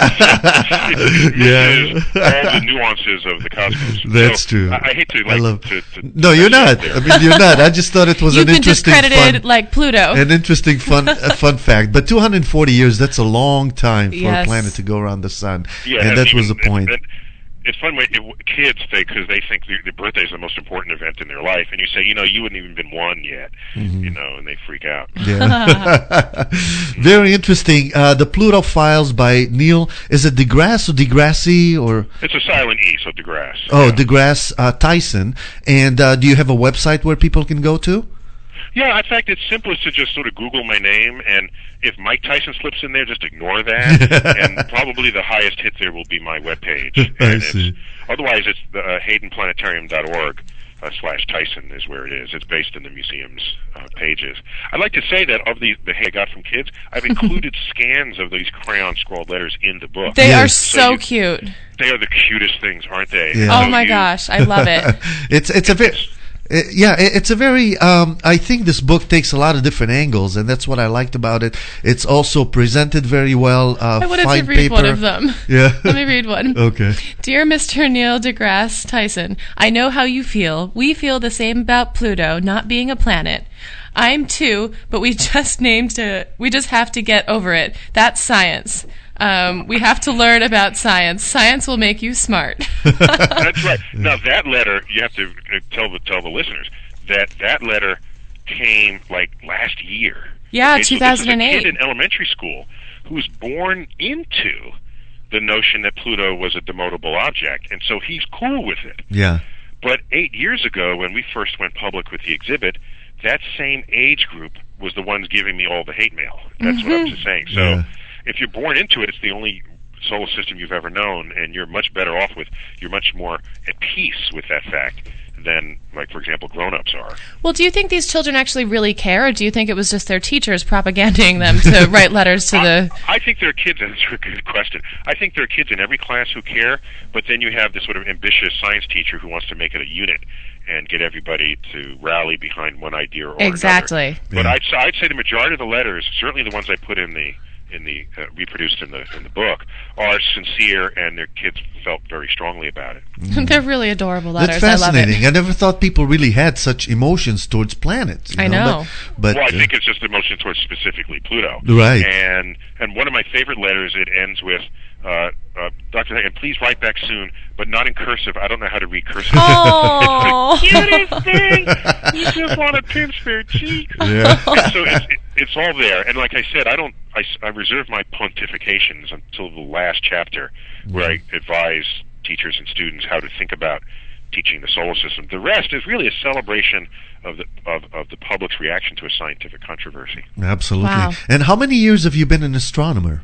Yeah. It misses all the nuances of the cosmos. That's So, true. I, I hate to I like love- to, to No, you're not. I mean, you're not. I just thought it was You've an been interesting, discredited fun, like Pluto. an interesting fun, uh, fun fact. But two hundred forty years—that's a long time for Yes. a planet to go around the sun. Yeah, and and that even- was the point. and- it's fun when it, kids think, because they think the, the birthday is the most important event in their life, and you say, you know, you wouldn't even been one yet, Mhm. you know, and they freak out. Yeah. Very interesting. Uh, the Pluto Files by Neil. Is it deGrasse or Degrassi or? It's a silent E, so DeGrasse. Oh, deGrasse uh, Tyson. And uh, do you have a website where people can go to? Yeah, in fact, it's simplest to just sort of Google my name, and if Mike Tyson slips in there, just ignore that, and probably the highest hit there will be my webpage. I And see. it's, otherwise, it's the, uh, hayden planetarium dot org uh, slash Tyson is where it is. It's based in the museum's uh, pages. I'd like to say that of the, the hay I got from kids, I've included scans of these crayon scrawled letters in the book. They are So so you- cute. They are the cutest things, aren't they? Yeah. Oh So my you- gosh, I love it. it's it's a very Uh, yeah, it- it's a very. Um, I think this book takes a lot of different angles, and that's what I liked about it. It's also presented very well. Uh, I wanted fine to read paper. one of them. Yeah. Let me read one. Okay. Dear Mister Neil deGrasse Tyson, I know how you feel. We feel the same about Pluto not being a planet. I'm too, but we just named to. We just have to get over it. That's science. Um, we have to learn about science. Science will make you smart. That's right. Now that letter, you have to uh, tell the tell the listeners that that letter came like last year. Yeah, Okay, so two thousand eight. This is a kid in elementary school who was born into the notion that Pluto was a demotable object, and so he's cool with it. Yeah. But eight years ago, when we first went public with the exhibit, that same age group was the ones giving me all the hate mail. That's what I'm just saying. So. Yeah. If you're born into it, it's the only solar system you've ever known, and you're much better off with, you're much more at peace with that fact than, like, for example, grown-ups are. Well, do you think these children actually really care, or do you think it was just their teachers propaganding them to write letters to the... I think there are kids, and that's a good question. I think there are kids in every class who care, but then you have this sort of ambitious science teacher who wants to make it a unit and get everybody to rally behind one idea or Exactly. another. But I'd, I'd say the majority of the letters, certainly the ones I put in the in the uh, reproduced in the in the book, are sincere, and their kids felt very strongly about it. They're really adorable letters. That's fascinating. I I, love it. never thought people really had such emotions towards planets. you I know. But, but well, I uh, think it's just emotion towards specifically Pluto. Right. And and one of my favorite letters, it ends with, uh, uh, Doctor Hagen, please write back soon, but not in cursive. I don't know how to read cursive. Oh. It's the cutest thing. You just want to pinch their cheeks. Yeah. And so it's, it, it's all there. And like I said, I don't. I, s- I reserve my pontifications until the last chapter, where I advise teachers and students how to think about teaching the solar system. The rest is really a celebration of the of, of the public's reaction to a scientific controversy. Absolutely. Wow. And how many years have you been an astronomer?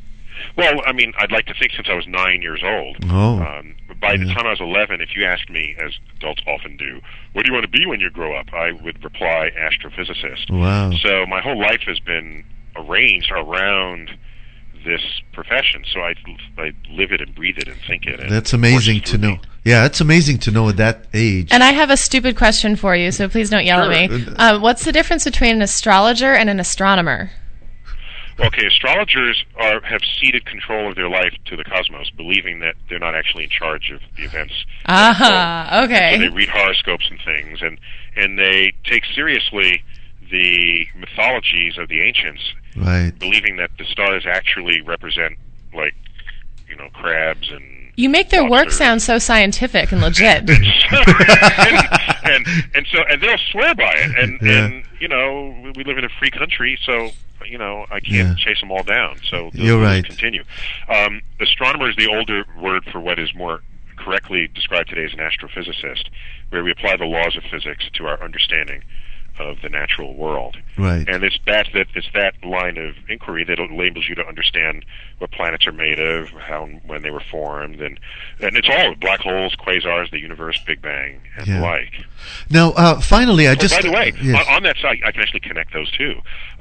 Well, I mean, I'd like to think since I was nine years old. Oh. Um, but by the time I was eleven, if you asked me, as adults often do, what do you want to be when you grow up? I would reply, astrophysicist. Wow. So my whole life has been arranged around this profession. So I, I live it and breathe it and think it. And That's of course amazing it's to through know. me. Yeah, it's amazing to know at that age. And I have a stupid question for you, so please don't yell Sure. at me. Um, what's the difference between an astrologer and an astronomer? Okay, astrologers are have ceded control of their life to the cosmos, believing that they're not actually in charge of the events. Ah, okay. So they read horoscopes and things, and and they take seriously the mythologies of the ancients, Right. believing that the stars actually represent, like, you know, crabs and You make their work sound so scientific and legit. and, and and so and they'll swear by it, and Yeah. and you know, we- we live in a free country, so you know I can't Yeah. chase them all down. So those You're rules right. Continue. Um, astronomer is the older word for what is more correctly described today as an astrophysicist, where we apply the laws of physics to our understanding of the natural world. Right. And it's that that it's that line of inquiry that enables you to understand what planets are made of, how and when they were formed, and and it's all black holes, quasars, the universe, Big Bang, and Yeah. the like. Now, uh, finally, I Oh, just... by the way, yes. on, on that site, I can actually connect those two.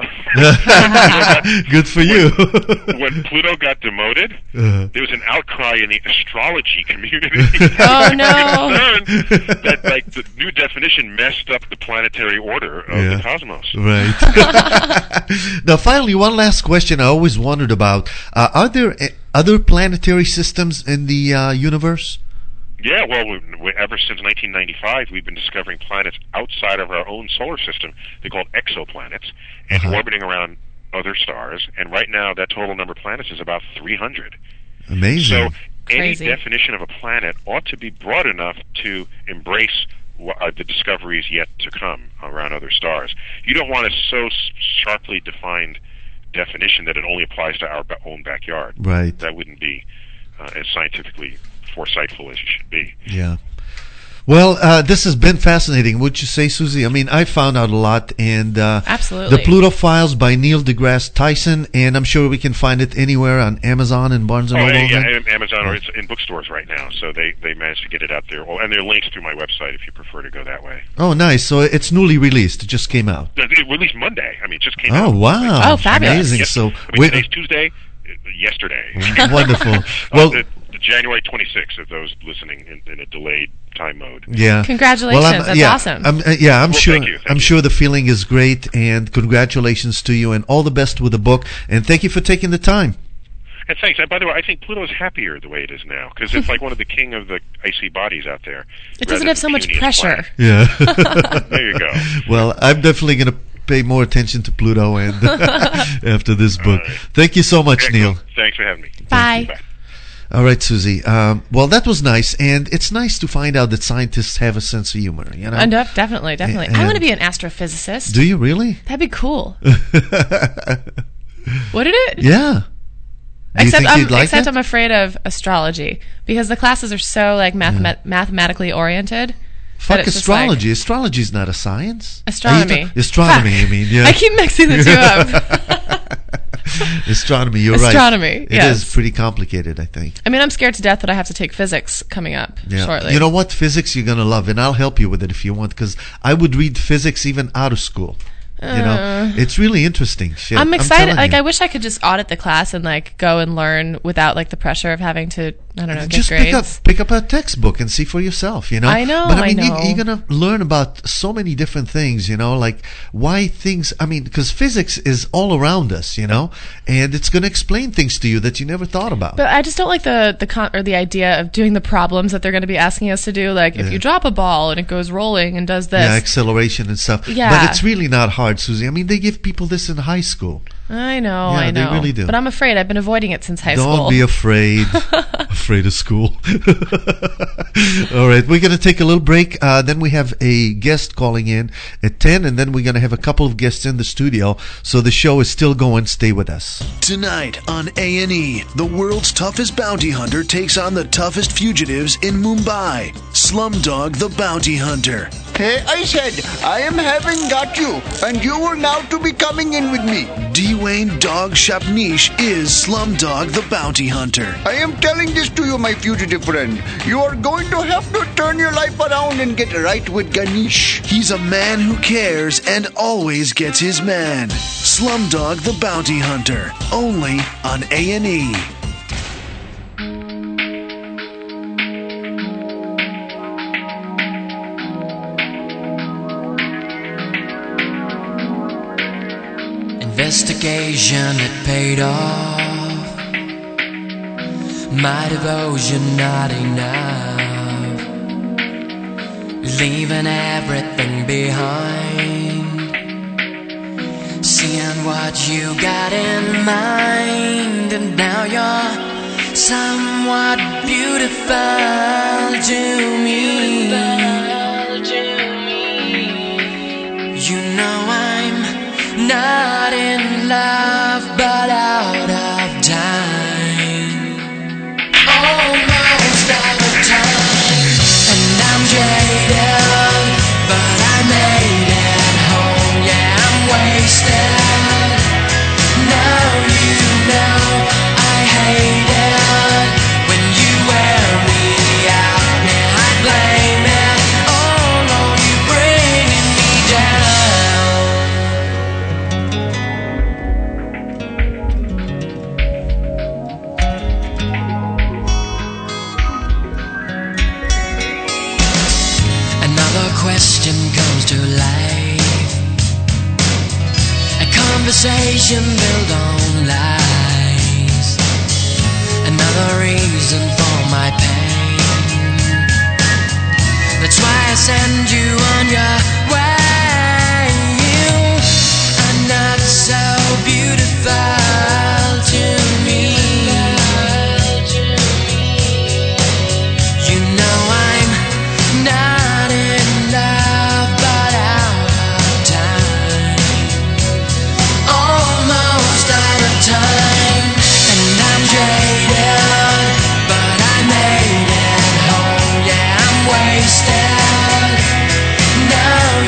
Good for you. When Pluto got demoted, Uh-huh. there was an outcry in the astrology community. Oh, no. Concerned that like the new definition messed up the planetary order of Yeah. the cosmos. Right. Now, finally, one last question I always wondered about. Uh, are there uh, other planetary systems in the uh, universe? Yeah, well, we, we, ever since nineteen ninety-five, we've been discovering planets outside of our own solar system. They're called exoplanets, and Uh-huh. orbiting around other stars. And right now, that total number of planets is about three hundred. Amazing. So any Crazy. definition of a planet ought to be broad enough to embrace wh- uh, the discoveries yet to come around other stars. You don't want a so s- sharply defined definition that it only applies to our ba- own backyard. Right. That wouldn't be uh, as scientifically foresightful as it should be. Yeah. Well, uh, this has been fascinating, would you say, Susie? I mean, I found out a lot, and uh, Absolutely. The Pluto Files by Neil deGrasse Tyson, and I'm sure we can find it anywhere on Amazon and Barnes and Oh, Noble. yeah, then? yeah, Amazon, or it's in bookstores right now, so they, they managed to get it out there. Oh, and there are links through my website if you prefer to go that way. Oh, nice. So it's newly released. It just came out. It it released Monday. I mean, it just came Oh, out. wow. Oh, fabulous. Amazing. Yes. So, I mean, wait- today's Tuesday. Yesterday. Wonderful. Uh, Well, the, the January twenty-sixth, of those listening in, in a delayed time mode. Yeah. Congratulations. Well, I'm- That's yeah, awesome. I'm, uh, yeah, I'm Well, sure. thank you, thank I'm sure the feeling is great, and congratulations to you, and all the best with the book. And thank you for taking the time. And thanks. And by the way, I think Pluto's happier the way it is now, because it's like one of the king of the icy bodies out there. It doesn't rather have so than much puny as pressure. black. Yeah. There you go. Well, I'm definitely going to pay more attention to Pluto and after this book. All right. Thank you so much, Okay, Neil. cool. Thanks for having me. Bye. Bye. All right, Susie. Um, well, that was nice, and it's nice to find out that scientists have a sense of humor. You know, And def- definitely, definitely. And- I want to be an astrophysicist. do you really? That'd be cool. Wouldn't it? Yeah. Do you Except, think I'm, you'd like except it? I'm afraid of astrology because the classes are so like mathema- mathematically oriented. that Fuck it's just like- astrology. Astrology is not a science. Astronomy. Are you ta- astronomy, Fuck. I mean. Yeah. I keep mixing the two up. Astronomy, you're Astronomy, right. It yes. is pretty complicated, I think. I mean, I'm scared to death that I have to take physics coming up Yeah. shortly. You know what? Physics you're going to love, and I'll help you with it if you want, because I would read physics even out of school. You know, Uh, it's really interesting. Shit, I'm excited. telling like, you. I wish I could just audit the class and like go and learn without like the pressure of having to, I don't know, get Just grades. pick up pick up a textbook and see for yourself, you know. I know, But I I mean, know. You, you're gonna learn about so many different things, you know, like why things. I mean, because physics is all around us, you know, and it's gonna explain things to you that you never thought about. But I just don't like the the con- or the idea of doing the problems that they're going to be asking us to do. Like, if Yeah. you drop a ball and it goes rolling and does this, Yeah, acceleration and stuff. Yeah. But it's really not hard, Susie. I mean, they give people this in high school. I know, Yeah, I they know. really do. But I'm afraid. I've been avoiding it since high Don't school. be afraid. Afraid of school. All right, we're going to take a little break. Uh, then we have a guest calling in at ten, and then we're going to have a couple of guests in the studio. So the show is still going. Stay with us. Tonight on A and E, the world's toughest bounty hunter takes on the toughest fugitives in Mumbai. Slumdog the Bounty Hunter. Hey, I said, I am having got you, and you were now to be coming in with me. Dwayne Dog Shapnish is Slumdog the Bounty Hunter. I am telling this to you, my fugitive friend. You are going to have to turn your life around and get right with Ganesh. He's a man who cares and always gets his man. Slumdog the Bounty Hunter, only on A and E. Investigation had paid off. My devotion not enough. Leaving everything behind. Seeing what you got in mind. And now you're somewhat beautiful to me. You know I'm not in love, but out of time. Almost out of time. And I'm jaded, but I made it home. Yeah, I'm wasted. Now you know I hate it when you wear me out. Yeah, I blame it all on you bringing me down. Another question comes to life. A conversation built on lies. Another reason for my pain. That's why I send you on your way. You are not so beautiful to me. You know I'm not in love, but out of time. Almost out of time. And I'm jaded, but I made it home. Yeah, I'm wasted. Now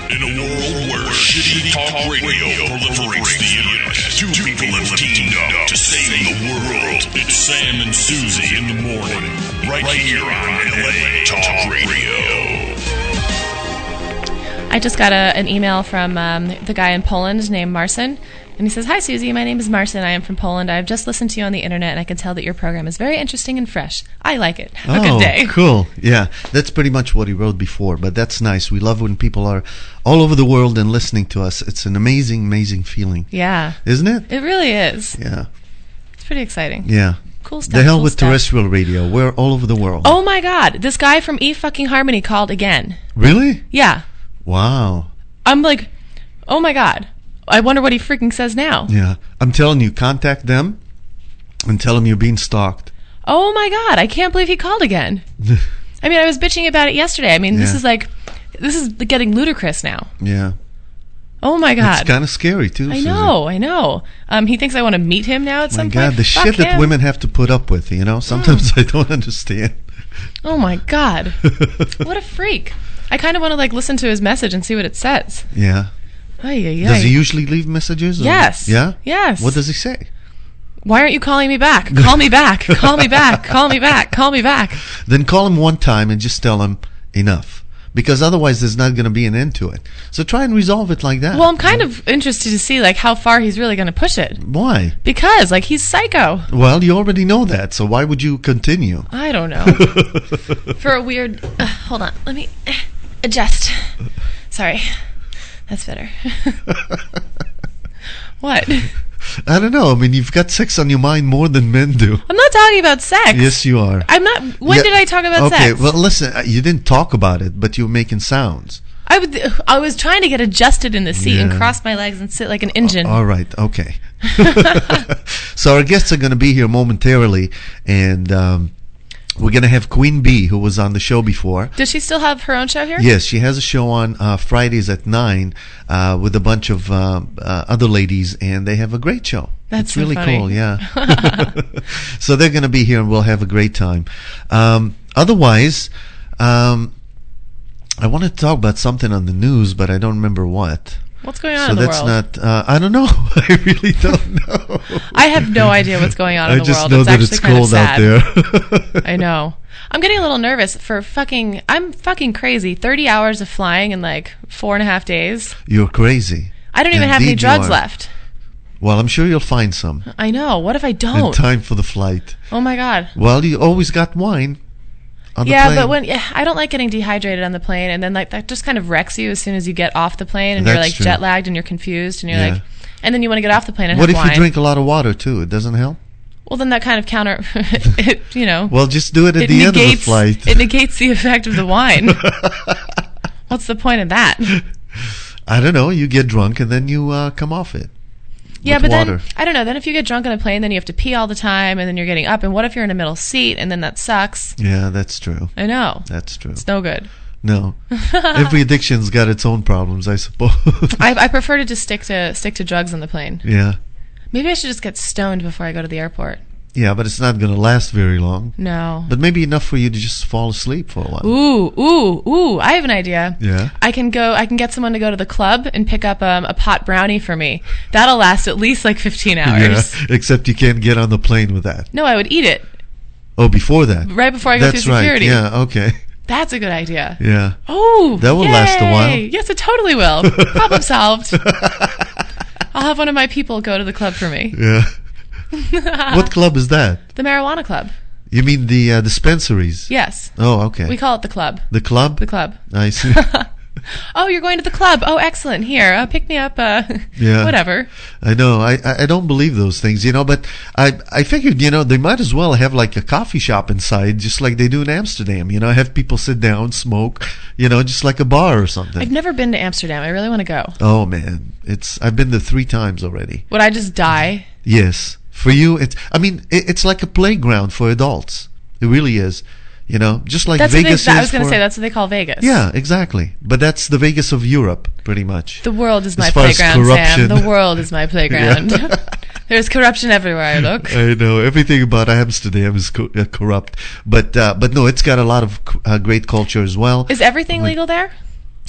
In a world where shitty talk radio proliferates the internet, two people have teamed up to save the world. It's Sam and Susie in the morning, right here on L A Talk Radio. I just got a, an email from um, the guy in Poland named Marcin. And he says, "Hi, Susie. My name is Marcin. I am from Poland. I have just listened to you on the internet, and I can tell that your program is very interesting and fresh. I like it. Have a oh, good day." Cool. Yeah, that's pretty much what he wrote before, but that's nice. We love when people are all over the world and listening to us. It's an amazing, amazing feeling. Yeah. Isn't it? It really is. Yeah. It's pretty exciting. Yeah. Cool stuff. The hell cool with stuff. terrestrial radio. We're all over the world. Oh, my God. This guy from E fucking Harmony called again. Really? Yeah. Wow. I'm like, oh, my God. I wonder what he freaking says now. Yeah. I'm telling you, contact them and tell them you're being stalked. Oh, my God. I can't believe he called again. I mean, I was bitching about it yesterday. I mean, this Yeah. is like, this is getting ludicrous now. Yeah. Oh, my God. It's kind of scary, too, I Susie. know, I know. Um, he thinks I want to meet him now at My some God, point. the Fuck shit that him. women have to put up with, you know? Sometimes I don't understand. Oh, my God. What a freak. I kind of want to, like, listen to his message and see what it says. Yeah. Ay, ay, ay. Does he usually leave messages? or- Yes. Yeah? Yes. What does he say? Why aren't you calling me back? Call me back. Call me back. Call me back. Call me back. Then call him one time and just tell him enough. Because otherwise there's not going to be an end to it. So try and resolve it like that. Well, I'm kind of interested to see, like, how far he's really going to push it. Why? Because, like, he's psycho. Well, you already know that, so why would you continue? I don't know. For a weird... Uh, hold on. Let me uh, adjust. Sorry. That's better. What? I don't know. I mean, you've got sex on your mind more than men do. I'm not talking about sex. Yes, you are. I'm not... When Yeah, did I talk about okay, sex? well, listen, uh, you didn't talk about it, but you were making sounds. I would. I was trying to get adjusted in the seat and Yeah. cross my legs and sit like an engine. All right, okay. So our guests are going to be here momentarily, and um, we're going to have Queen Bee, who was on the show before. Does she still have her own show here? Yes, she has a show on uh, Fridays at nine uh, with a bunch of uh, uh, other ladies, and they have a great show. That's it's so really funny. cool, yeah. So they're going to be here, and we'll have a great time. Um, otherwise, um, I wanted to talk about something on the news, but I don't remember what. What's going on so in the that's world? not. Uh, I don't know. I really don't know. I have no idea what's going on in I the just world. know It's that actually it's kind of cold out sad. there. I know. I'm getting a little nervous for fucking. I'm fucking crazy. Thirty hours of flying in like four and a half days. You're crazy. I don't even have any Indeed you drugs are. left. Well, I'm sure you'll find some I know. What if I in don't? time for the flight. Oh my God. Well, you always got wine on the Yeah, plane. but when yeah, I don't like getting dehydrated on the plane, and then like that just kind of wrecks you as soon as you get off the plane, and you're That's like true. jet lagged and you're confused, and you're Yeah. like, and then you want to get off the plane and What have if wine. you drink a lot of water too? It doesn't help. Well, then that kind of counter, it, you know. Well, just do it at it the end of the negates- flight. It negates the effect of the wine. What's the point of that? I don't know. You get drunk and then you uh, come off it. Yeah, with but water. then I don't know. Then if you get drunk on a plane, then you have to pee all the time, and then you're getting up. And what if you're in a middle seat, and then that sucks? Yeah, that's true. I know. That's true. It's no good. No. Every addiction's got its own problems, I suppose. I, I prefer to just stick to stick to drugs on the plane. Yeah. Maybe I should just get stoned before I go to the airport. Yeah, but it's not going to last very long. No. But maybe enough for you to just fall asleep for a while. Ooh, ooh, ooh! I have an idea. Yeah. I can go. I can get someone to go to the club and pick up um, a pot brownie for me. That'll last at least like fifteen hours. Yeah, except you can't get on the plane with that. No, I would eat it Oh, before that. right before I go That's through security. right. Yeah, okay. That's a good idea. Yeah. Oh, That will yay. last a while. Yes, it totally will. Problem solved. I'll have one of my people go to the club for me. Yeah. What club is that? The marijuana club. You mean the uh, dispensaries? Yes. Oh, okay. We call it the club. The club? The club. I see. Oh, you're going to the club. Oh, excellent. Here, uh, pick me up. Uh, Yeah. Whatever. I know. I, I I don't believe those things, you know, but I I figured, you know, they might as well have like a coffee shop inside, just like they do in Amsterdam, you know, have people sit down, smoke, you know, just like a bar or something. I've never been to Amsterdam. I really want to go. Oh, man. It's I've been there three times already. Would I just die? Yes. For you, it's, I mean, it, it's like a playground for adults. It really is. You know, just like That's Vegas what they, is I was going to for- say, that's what they call Vegas. Yeah, exactly. But that's the Vegas of Europe, pretty much. The world is As my far as playground, Sam. corruption. The world is my playground. Yeah. There's corruption everywhere I look. I know everything about Amsterdam is co- uh, corrupt, but uh, but no, it's got a lot of uh, great culture as well. Is everything With- legal there?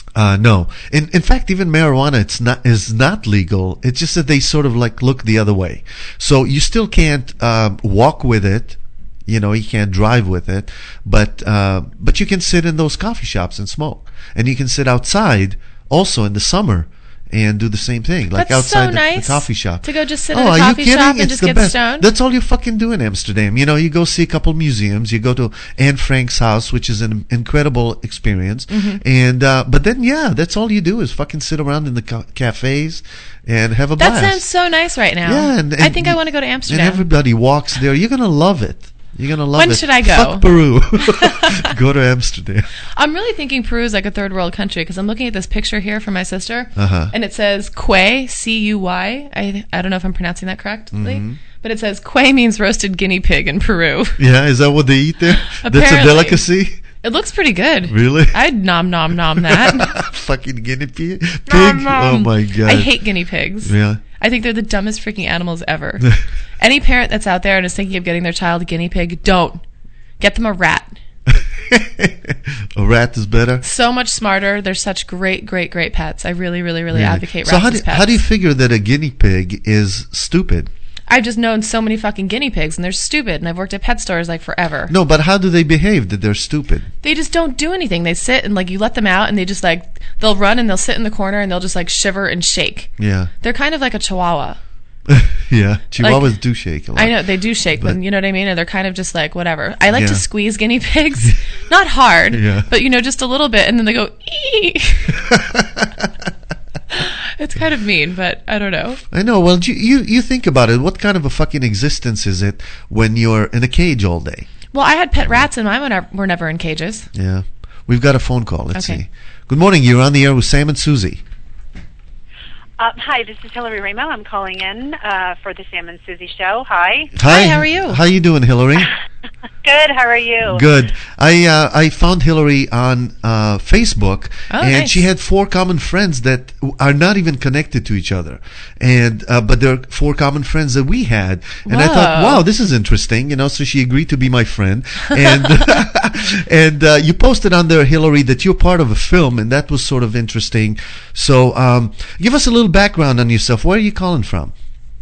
Uh, no. In in fact, even marijuana it's not is not legal. It's just that they sort of like look the other way. So you still can't uh, walk with it. You know, you can't drive with it, but uh, but you can sit in those coffee shops and smoke, and you can sit outside also in the summer and do the same thing, like That's outside so the, nice the coffee shop. to go just sit oh, in a are coffee you kidding? shop and It's just the get best. stoned. That's all you fucking do in Amsterdam. You know, you go see a couple museums. You go to Anne Frank's house, which is an incredible experience. Mhm. And uh, but then, yeah, that's all you do is fucking sit around in the ca- cafes and have a That blast. sounds so nice right now. Yeah, and, and I think I you- want to go to Amsterdam. And everybody walks there. You're gonna love it. You're gonna love When it. should I go? Fuck Peru. Go to Amsterdam. I'm really thinking Peru is like a third world country because I'm looking at this picture here from my sister, Uh-huh. and it says Cuy, C U Y. I I don't know if I'm pronouncing that correctly, Mhm. but it says Cuy means roasted guinea pig in Peru. Yeah, is that what they eat there? That's a Apparently. delicacy. It looks pretty good. Really? I'd nom nom nom that. Fucking guinea pig. Pig. Nom, nom. Oh my god. I hate guinea pigs. Yeah. I think they're the dumbest freaking animals ever. Any parent that's out there and is thinking of getting their child a guinea pig, don't. Get them a rat. A rat is better. So much smarter. They're such great, great, great pets. I really, really, really Really? advocate So rats how do, as pets. how do you figure that a guinea pig is stupid? I've just known so many fucking guinea pigs, and they're stupid, and I've worked at pet stores like forever. No, but how do they behave that they're stupid? They just don't do anything. They sit and like you let them out, and they just like they'll run and they'll sit in the corner and they'll just like shiver and shake. Yeah. They're kind of like a chihuahua. Yeah. Chihuahuas do shake a lot. I know they do shake, but, But- you know what I mean. And they're kind of just like whatever. I like Yeah. to squeeze guinea pigs, not hard, Yeah. but you know just a little bit, and then they go. Ee. It's kind of mean, but I don't know. I know. Well, you, you you think about it. What kind of a fucking existence is it when you're in a cage all day? Well, I had pet rats, and mine were never, were never in cages. Yeah. We've got a phone call. Let's Okay. see. Good morning. You're on the air with Sam and Susie. Uh, hi, this is Hillary Ramo. I'm calling in uh, for the Sam and Susie show. Hi. Hi. How are you? How you doing, Hillary? Good. How are you? Good. I uh, I found Hillary on uh, Facebook, Oh, and nice. she had four common friends that are not even connected to each other, and uh, but they're four common friends that we had, and I thought, Whoa. wow, this is interesting, you know. So she agreed to be my friend, and and uh, you posted on there, Hillary, that you're part of a film, and that was sort of interesting. So um, give us a little background on yourself. Where are you calling from?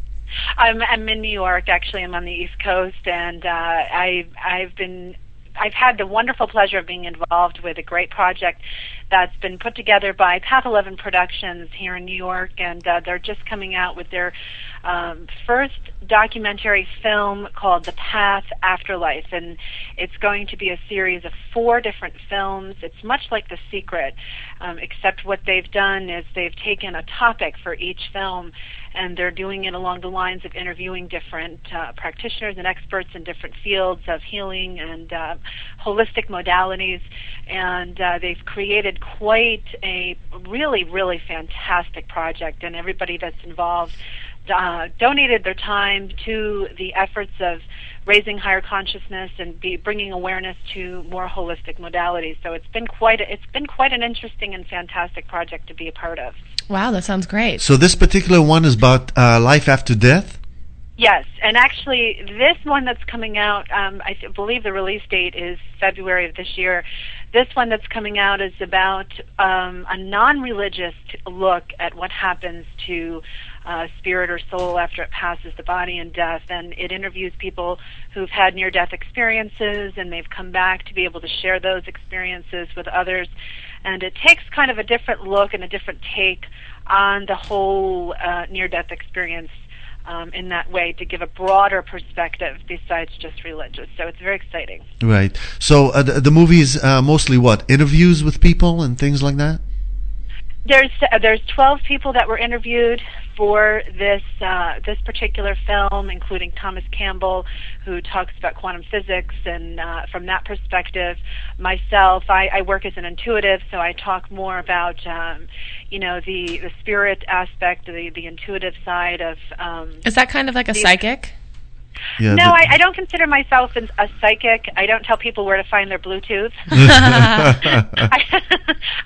I'm, I'm in New York. Actually, I'm on the East Coast, and uh, I, I've been, I've had the wonderful pleasure of being involved with a great project that's been put together by Path eleven Productions here in New York, and uh, they're just coming out with their um, first documentary film called The Path Afterlife, and it's going to be a series of four different films. It's much like The Secret, um, except what they've done is they've taken a topic for each film, and they're doing it along the lines of interviewing different uh, practitioners and experts in different fields of healing and uh, holistic modalities, and uh, they've created quite a really, really fantastic project, and everybody that's involved uh, donated their time to the efforts of raising higher consciousness and be bringing awareness to more holistic modalities. So it's been quite a, it's been quite an interesting and fantastic project to be a part of. Wow, that sounds great. So this particular one is about uh, life after death. Yes, and actually this one that's coming out, um, I th- believe the release date is February of this year. This one that's coming out is about um, a non-religious t- look at what happens to uh, spirit or soul after it passes the body in death, and it interviews people who've had near-death experiences, and they've come back to be able to share those experiences with others, and it takes kind of a different look and a different take on the whole uh, near-death experience um, in that way, to give a broader perspective besides just religious. So it's very exciting. Right. So uh, the, the movie is uh, mostly what? Interviews with people and things like that? There's uh, there's twelve people that were interviewed for this uh, this particular film, including Thomas Campbell, who talks about quantum physics, and uh, from that perspective, myself, I, I work as an intuitive, so I talk more about um, you know the the spirit aspect, the the intuitive side of. Um, Is that kind of like a the- psychic? Yeah, no, the- I, I don't consider myself an, a psychic. I don't tell people where to find their Bluetooth. I,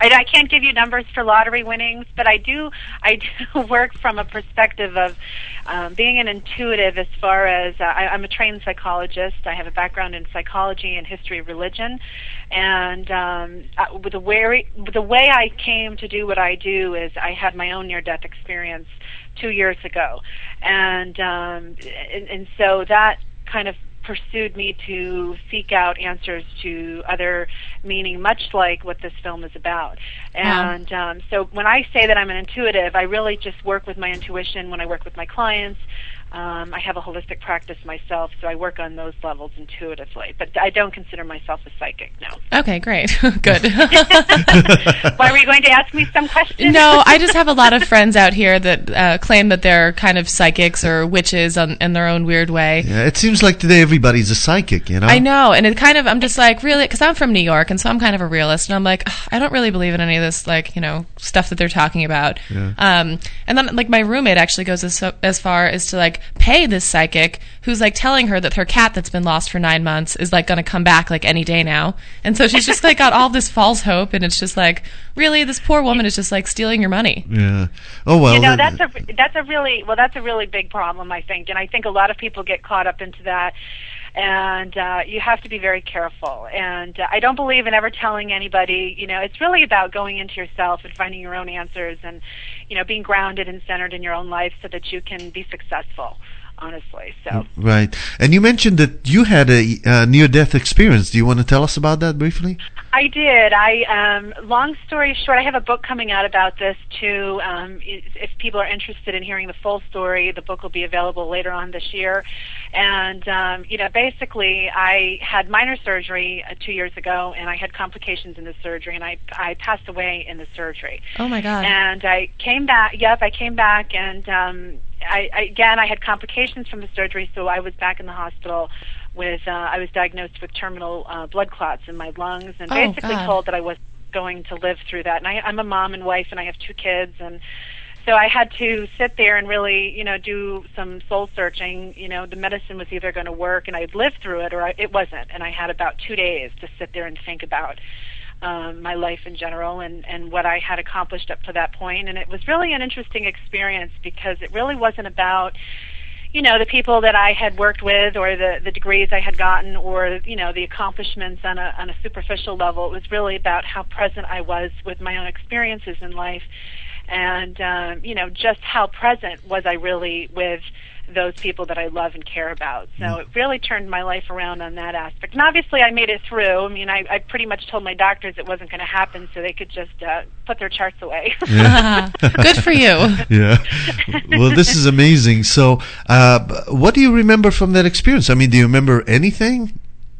I, I can't give you numbers for lottery winnings, but I do I do work from a perspective of um, being an intuitive as far as uh, I, I'm a trained psychologist. I have a background in psychology and history of religion, and um, uh, with the way the way I came to do what I do is I had my own near-death experience two years ago, and um, and, and so that kind of pursued me to seek out answers to other meaning, much like what this film is about. And um, so when I say that I'm an intuitive, I really just work with my intuition when I work with my clients. Um, I have a holistic practice myself, so I work on those levels intuitively. But I don't consider myself a psychic, no. Okay, great. Good. Why, were you going to ask me some questions? No, I just have a lot of friends out here that uh, claim that they're kind of psychics or witches on, in their own weird way. Yeah, it seems like today everybody's a psychic, you know? I know, and it kind of, I'm just like, really, because I'm from New York, and so I'm kind of a realist, and I'm like, ugh, I don't really believe in any of this, like, you know, stuff that they're talking about. Yeah. Um, and then, like, my roommate actually goes as, as far as to, like, pay this psychic who's like telling her that her cat that's been lost for nine months is like going to come back like any day now, and so she's just like got all this false hope, and it's just like, really, this poor woman is just like stealing your money. Yeah. Oh well. You know, that- that's a that's a really well that's a really big problem, I think, and I think a lot of people get caught up into that. And uh, you have to be very careful. And uh, I don't believe in ever telling anybody. You know, it's really about going into yourself and finding your own answers, and you know, being grounded and centered in your own life so that you can be successful. Honestly, so right. And you mentioned that you had a uh, near-death experience. Do you want to tell us about that briefly? I did. I um, long story short, I have a book coming out about this too. Um, if people are interested in hearing the full story, the book will be available later on this year. And um, you know, basically, I had minor surgery uh, two years ago, and I had complications in the surgery, and I I passed away in the surgery. Oh my God! And I came back. Yep, I came back, and um, I, I again I had complications from the surgery, so I was back in the hospital. With uh, I was diagnosed with terminal uh, blood clots in my lungs, and Oh, basically God. told that I was going to live through that. And I, I'm a mom and wife, and I have two kids, and so I had to sit there and really, you know, do some soul searching. You know, the medicine was either going to work, and I'd live through it, or I, it wasn't. And I had about two days to sit there and think about um, my life in general and and what I had accomplished up to that point. And it was really an interesting experience because it really wasn't about, you know, the people that I had worked with or the, the degrees I had gotten or, you know, the accomplishments on a on a superficial level. It was really about how present I was with my own experiences in life and, um, you know, just how present was I really with those people that I love and care about. So it really turned my life around on that aspect. And obviously I made it through. I mean, I, I pretty much told my doctors it wasn't going to happen so they could just uh, put their charts away. Yeah. Good for you. Yeah. Well, this is amazing. So, uh, what do you remember from that experience? I mean, do you remember anything?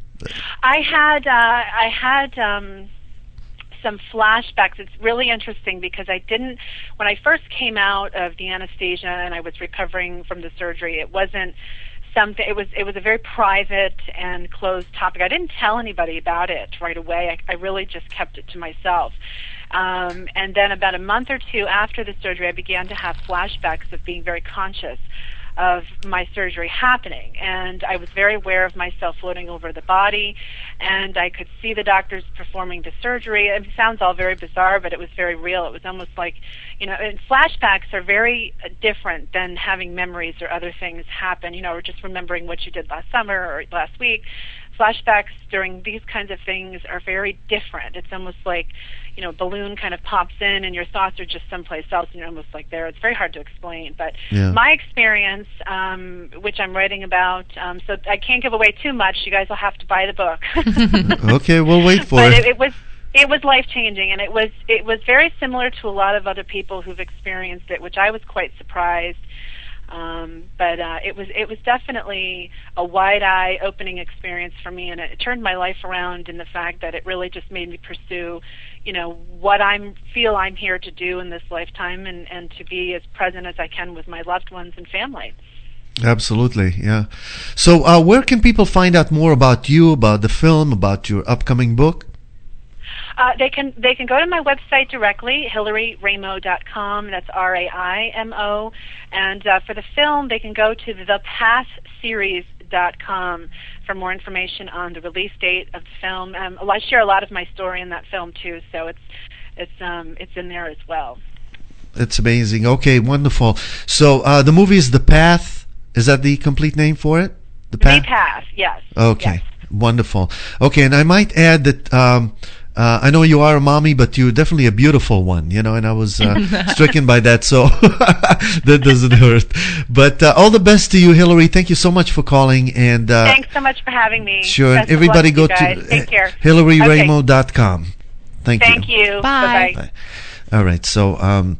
I had, uh, I had, um, some flashbacks. It's really interesting because I didn't, when I first came out of the anesthesia and I was recovering from the surgery, it wasn't something, it was, it was a very private and closed topic. I didn't tell anybody about it right away. I, I really just kept it to myself. Um, and then about a month or two after the surgery, I began to have flashbacks of being very conscious of my surgery happening, and I was very aware of myself floating over the body, and I could see the doctors performing the surgery. It sounds all very bizarre, but it was very real. It was almost like, you know, and flashbacks are very different than having memories or other things happen, you know, or just remembering what you did last summer or last week. Flashbacks during these kinds of things are very different. It's almost like, you know, a balloon kind of pops in and your thoughts are just someplace else and you're almost like there. It's very hard to explain. But Yeah. my experience, um, which I'm writing about, um, so I can't give away too much. You guys will have to buy the book. Okay, we'll wait for but it. it, it was it was life changing, and it was it was very similar to a lot of other people who've experienced it, which I was quite surprised. Um, but uh, it was it was definitely a wide-eye opening experience for me, and it, it turned my life around in the fact that it really just made me pursue, you know, what I feel I'm here to do in this lifetime, and, and to be as present as I can with my loved ones and family. Absolutely, yeah. So, uh, where can people find out more about you, about the film, about your upcoming book? Uh, they can they can go to my website directly, hillary raimo dot com. That's R A I M O. And uh, for the film, they can go to the path series dot com for more information on the release date of the film. Um, I share a lot of my story in that film too, so it's it's um it's in there as well. It's amazing. Okay, wonderful. So uh, the movie is The Path. Is that the complete name for it? The The Path, yes. Okay, Yes. wonderful. Okay, and I might add that um, uh, I know you are a mommy, but you're definitely a beautiful one, you know, and I was uh, stricken by that, so that doesn't hurt. But uh, all the best to you, Hillary. Thank you so much for calling. And uh, Thanks so much for having me. sure, Best of everybody luck go to you to guys. Take care. hillary Okay. ramo dot com. Thank, Thank you. you. Bye. Bye. All right, so um,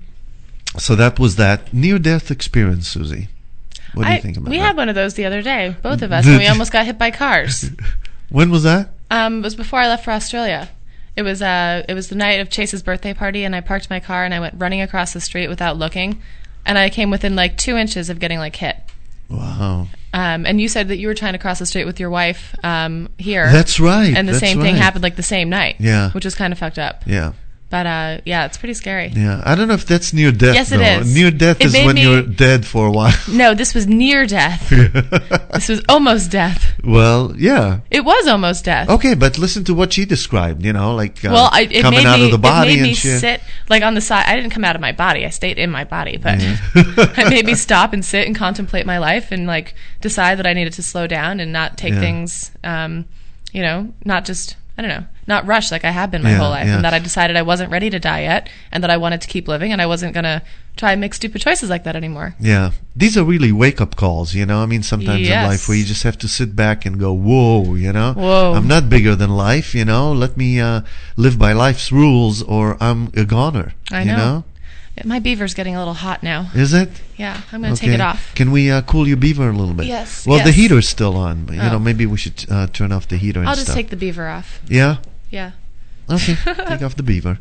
so that was that near-death experience, Susie. What do you I- think about we that? had one of those the other day, both of us, and we almost got hit by cars. When was that? Um, it was before I left for Australia. It was uh, it was the night of Chase's birthday party, and I parked my car and I went running across the street without looking, and I came within like two inches of getting like hit. Wow. Um, and you said that you were trying to cross the street with your wife um, here. That's right, And the that's same thing right. happened like the same night. Yeah. Which was kind of fucked up. Yeah. But uh, yeah, it's pretty scary. Yeah, I don't know if that's near death. Yes, it though. is. Near death It is made when me- you're dead for a while. No, this was near death. This was almost death. Well, yeah. It was almost death. Okay, but listen to what she described. You know, like uh, Well, I, it coming made out me, of the body it made and me shit. sit like on the side. I didn't come out of my body. I stayed in my body, but Yeah. it made me stop and sit and contemplate my life and like decide that I needed to slow down and not take Yeah. things, um, you know, not just I don't know, not rush like I have been my Yeah, whole life, yeah. and that I decided I wasn't ready to die yet, and that I wanted to keep living, and I wasn't gonna try and make stupid choices like that anymore. Yeah, these are really wake-up calls, you know. I mean, sometimes in Yes. life where you just have to sit back and go, "Whoa," you know. Whoa. I'm not bigger than life, you know. Let me uh, live by life's rules, or I'm a goner. I You know. know? My beaver's getting a little hot now. Is it? Yeah, I'm gonna take it off. Can we uh, cool your beaver a little bit? Yes, Well, the yes. heater's still on. But, you Oh. know, maybe we should uh, turn off the heater and I'll just stuff. take the beaver off. Yeah. Yeah. Okay. Take off the beaver.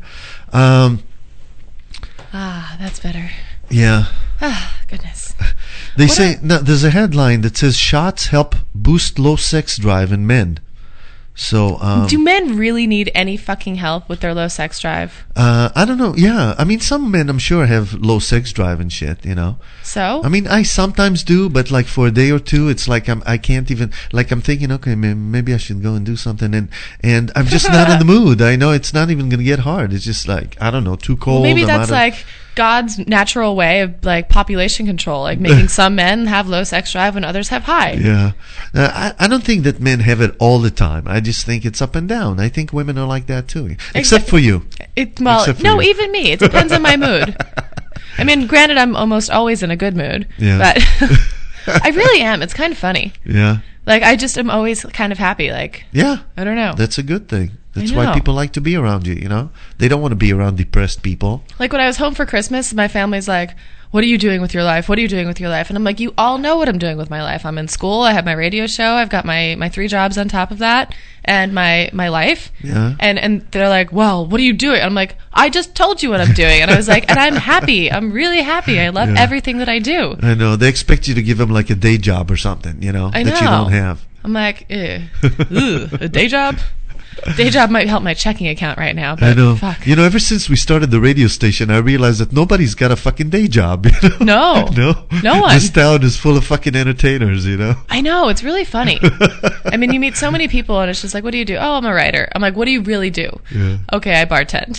Um, Ah, that's better. yeah. Ah, goodness. They What say no, there's a headline that says shots help boost low sex drive in men. So um, Do men really need any fucking help with their low sex drive? uh, I don't know. Yeah, I mean, some men I'm sure have low sex drive and shit. You know. So? I mean, I sometimes do, but like for a day or two, it's like I'm I can't even like I'm thinking, okay, may- maybe I should go and do something, and and I'm just not in the mood. I know it's not even gonna get hard. It's just like I don't know, too cold. Well, maybe I'm that's out of- like God's natural way of like population control, like making some men have low sex drive and others have high. Yeah, uh, I I don't think that men have it all the time. I just think it's up and down. I think women are like that too, except for you. It, well, Except for no, you. even me. It depends on my mood. I mean, granted, I'm almost always in a good mood, Yeah. but I really am. It's kind of funny. Yeah. Like I just am always kind of happy. Like Yeah. I don't know. That's a good thing. That's I why know. people like to be around you, you know? They don't want to be around depressed people. Like when I was home for Christmas, my family's like, "What are you doing with your life? What are you doing with your life?" And I'm like, "You all know what I'm doing with my life. I'm in school. I have my radio show. I've got my, my three jobs on top of that, and my my life." Yeah. And and they're like, "Well, what are you doing?" I'm like, "I just told you what I'm doing." And I was like, "And I'm happy. I'm really happy. I love Yeah. everything that I do." I know. They expect you to give them like a day job or something, you know, I that you know. don't have. I'm like, Ew. Ooh, a day job. Day job might help my checking account right now, but I know. fuck. You know, ever since we started the radio station, I realized that nobody's got a fucking day job. You know? No. no. No one. This town is full of fucking entertainers, you know? I know, it's really funny. I mean, you meet so many people and it's just like, "What do you do?" "Oh, I'm a writer." I'm like, "What do you really do?" Yeah. "Okay, I bartend."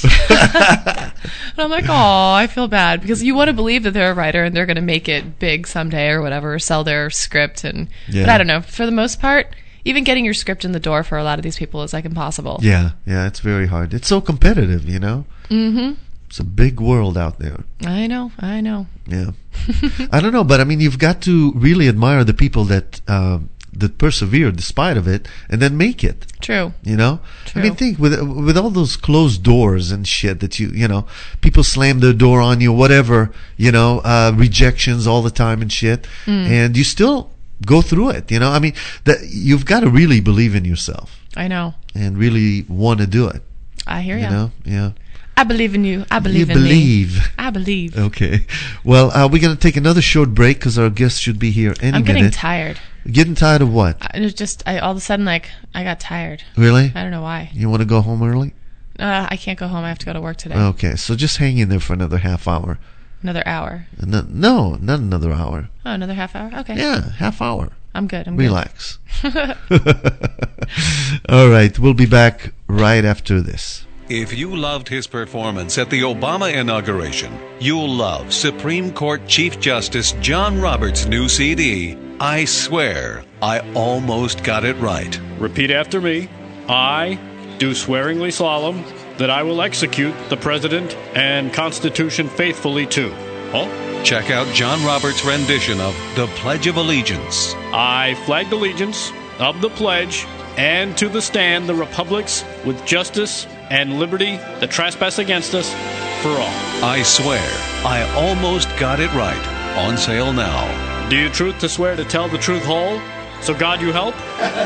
And I'm like, "Oh, I feel bad," because you want to believe that they're a writer and they're going to make it big someday or whatever, or sell their script. And Yeah. But I don't know. For the most part, even getting your script in the door for a lot of these people is like impossible. Yeah, yeah, it's very hard. It's so competitive, you know? Mm-hmm. It's a big world out there. I know, I know. Yeah. I don't know, but I mean, you've got to really admire the people that um, that persevere despite of it and then make it. True. You know? True. I mean, think with with all those closed doors and shit that you, you know, people slam their door on you, whatever, you know, uh, rejections all the time and shit. Mm. And you still go through it, you know? I mean, that you've got to really believe in yourself I know. and really want to do it. I hear You ya. know? Yeah. I believe in you. I believe You in believe. me. I believe. Okay. Well, uh, we're going to take another short break because our guest should be here any I'm minute. getting tired. Getting tired of what? I, it was just I, all of a sudden, like, I got tired. Really? I don't know why. You want to go home early? Uh, I can't go home. I have to go to work today. Okay, so just hang in there for another half hour. Another hour. No, no, not another hour. Oh, another half hour? Okay. Yeah, half hour. I'm good. I'm Relax. All right, we'll be back right after this. If you loved his performance at the Obama inauguration, you'll love Supreme Court Chief Justice John Roberts' new C D, I Swear I Almost Got It Right. Repeat after me. I do swearingly solemn that I will execute the President and Constitution faithfully too. Oh? Check out John Roberts' rendition of The Pledge of Allegiance. I flag allegiance of the pledge and to the stand the republics with justice and liberty that trespass against us for all. I Swear I Almost Got It Right. On sale now. Do you truth to swear to tell the truth whole? So God you help?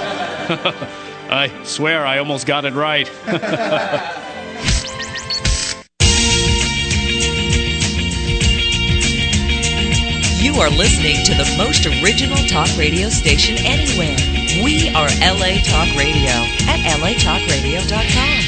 I swear I almost got it right. You are listening to the most original talk radio station anywhere. We are L A Talk Radio at L A talk radio dot com.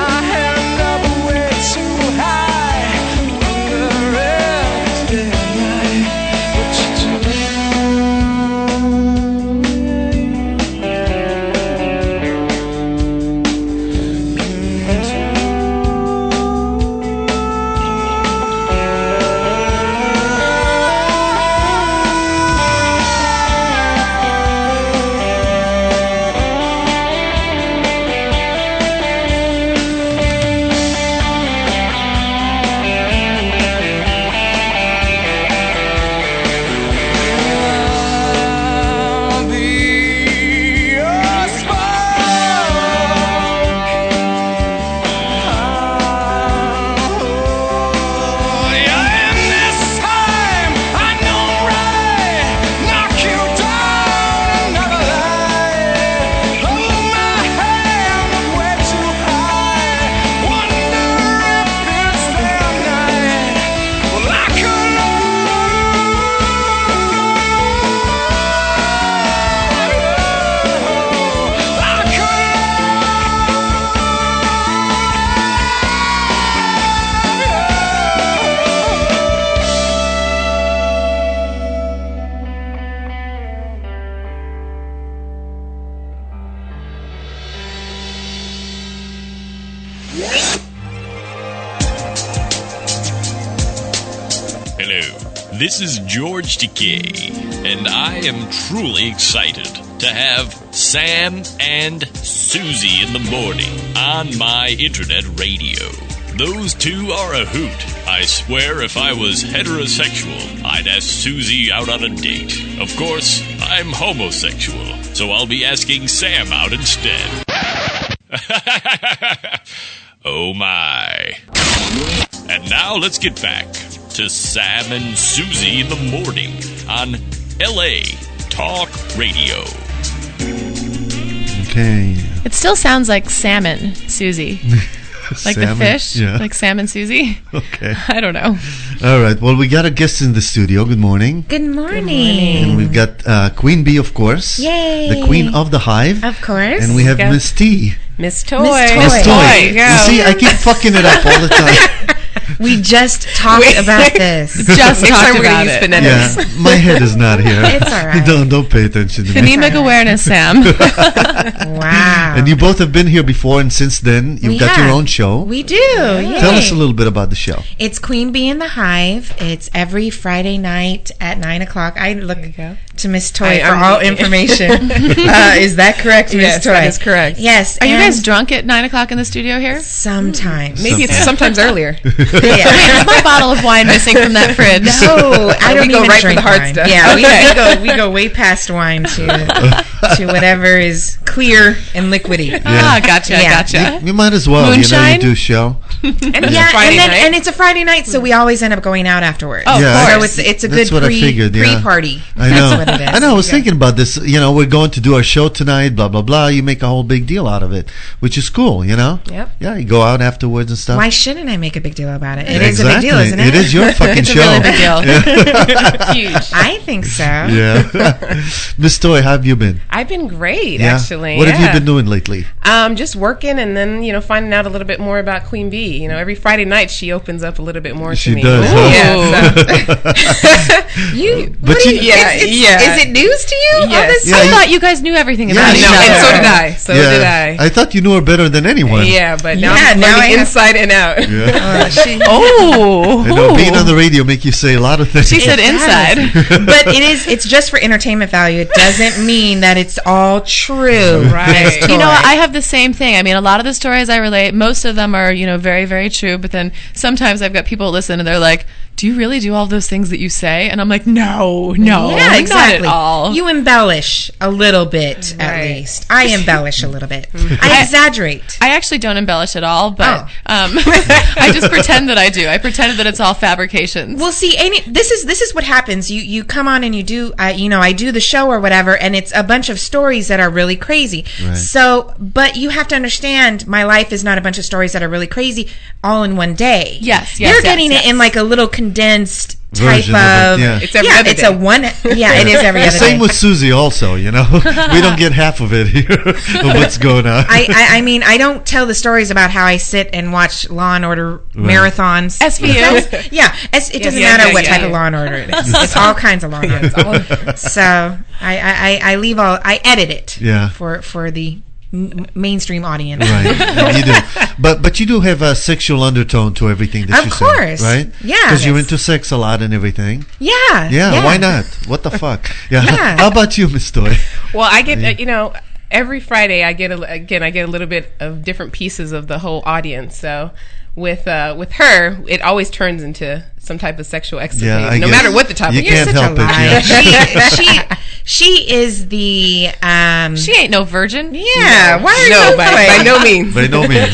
Yeah. Hello, this is George Takei, and I am truly excited to have Sam and Susie in the morning on my internet radio. Those two are a hoot. I swear if I was heterosexual, I'd ask Susie out on a date. Of course, I'm homosexual, so I'll be asking Sam out instead. Oh my. And now let's get back to Sam and Susie in the morning on L A Talk Radio. Okay. It still sounds like salmon, Susie. Like Salmon, the fish? yeah. Like Sam and Susie? Okay. I don't know. All right. Well, we got a guest in the studio. Good morning. Good morning. And we've got uh, Queen Bee, of course. Yay. The Queen of the Hive. Of course. And we have Go. Miss T. Miss Toy. Miss Toy. Miss Toy. You, you see, I keep fucking it up all the time. We just talked Wait. about this. Just Next talked time we're about gonna use it. phonetics. Yeah, my head is not here. It's all right. Don't don't pay attention to me. Phonemic awareness, Sam. Wow. And you both have been here before, and since then you've We got have. your own show. We do. Yay. Tell us a little bit about the show. It's Queen Bee in the Hive. It's every Friday night at nine o'clock. I look to Miss Toy I- for I'm- all information. uh, is that correct, Miss Yes, Toy? that is correct. Yes. Are you and guys drunk at nine o'clock in the studio here? Sometimes. Maybe it's sometimes earlier. Wait, is my bottle of wine missing from that fridge? No, I don't we go even right for drink the hard wine. stuff. Yeah, we, Okay. we go we go way past wine to to whatever is clear and liquidy. Ah, gotcha, gotcha. You, you might as well. Moonshine? You know, you do show. And Yeah. yeah, Friday and then night. and it's a Friday night, so we always end up going out afterwards. Oh, Yeah, so of it's course. it's a That's good what I pre figured, yeah. pre party. I know. That's what it is. I know. I was thinking about this. You know, we're going to do our show tonight. Blah blah blah. You make a whole big deal out of it, which is cool. You know. Yep. Yeah. You go out afterwards and stuff. Why shouldn't I make a big deal about it? It Exactly. is a big deal, isn't it? It is your fucking it's show. a really big deal. Yeah. Huge. I think so. Yeah. Miss Toy, how have you been? I've been great, Yeah? actually. What have yeah. you been doing lately? Um, just working and then, you know, finding out a little bit more about Queen Bee. You know, every Friday night she opens up a little bit more She to me. does, Ooh. huh? Yeah. you, But what do you- you, yeah, It's- it's- yeah. Is it news to you? All Yes. this Yeah, I you- thought you guys knew everything Yeah, about I each No, other. and so did I. So yeah. did I. I thought you knew her better than anyone. Yeah, but now Yeah, I'm now learning I have- inside and out. Yeah. Oh. I know, being on the radio make you say a lot of things. She said It inside. does. But it is it's just for entertainment value. It doesn't mean that it's all true. Right. You know, I have the same thing. I mean, a lot of the stories I relate, most of them are, you know, very, very true. But then sometimes I've got people listen and they're like, do you really do all those things that you say? And I'm like, no, no, yeah, exactly. not at all. You embellish a little bit, at Right. least. I embellish a little bit. I exaggerate. I actually don't embellish at all, but Oh. um, I just pretend that I do. I pretend that it's all fabrications. Well, see, any, this is this is what happens. You you come on and you do, uh, you know, I do the show or whatever, and it's a bunch of stories that are really crazy. Right. So, but you have to understand, my life is not a bunch of stories that are really crazy all in one day. Yes, yes, You're yes, getting yes. it in like a little condensed type Version of it, of. yeah. It's every yeah, other it's day. a one. Yeah, it is every other Same day. with Susie also, you know. We don't get half of it here of what's going on. I, I, I mean, I don't tell the stories about how I sit and watch Law and Order Right. marathons. S V U. Yeah, it's, it Yes, doesn't yeah, matter yeah, what yeah, type yeah. of Law and Order it is. It's all kinds of Law and Order. So I, I, I leave all. I edit it. Yeah. For for the m- mainstream audience. Right, yeah, you do, but but you do have a sexual undertone to everything that Of you course. say, right? Yeah, because you're that's- into sex a lot and everything. Yeah, Yeah, yeah. why not? What the fuck? Yeah. Yeah. How about you, Miss Toy? Well, I get, uh, you know, every Friday I get, a, again, I get a little bit of different pieces of the whole audience. So with uh, with her, it always turns into some type of sexual escapade, Yeah, I no guess. matter what the topic You is. can't Such a help it, lie. yeah. She, she she is the um. She ain't no virgin. Yeah, why are No, you by, going? by no means. By no means.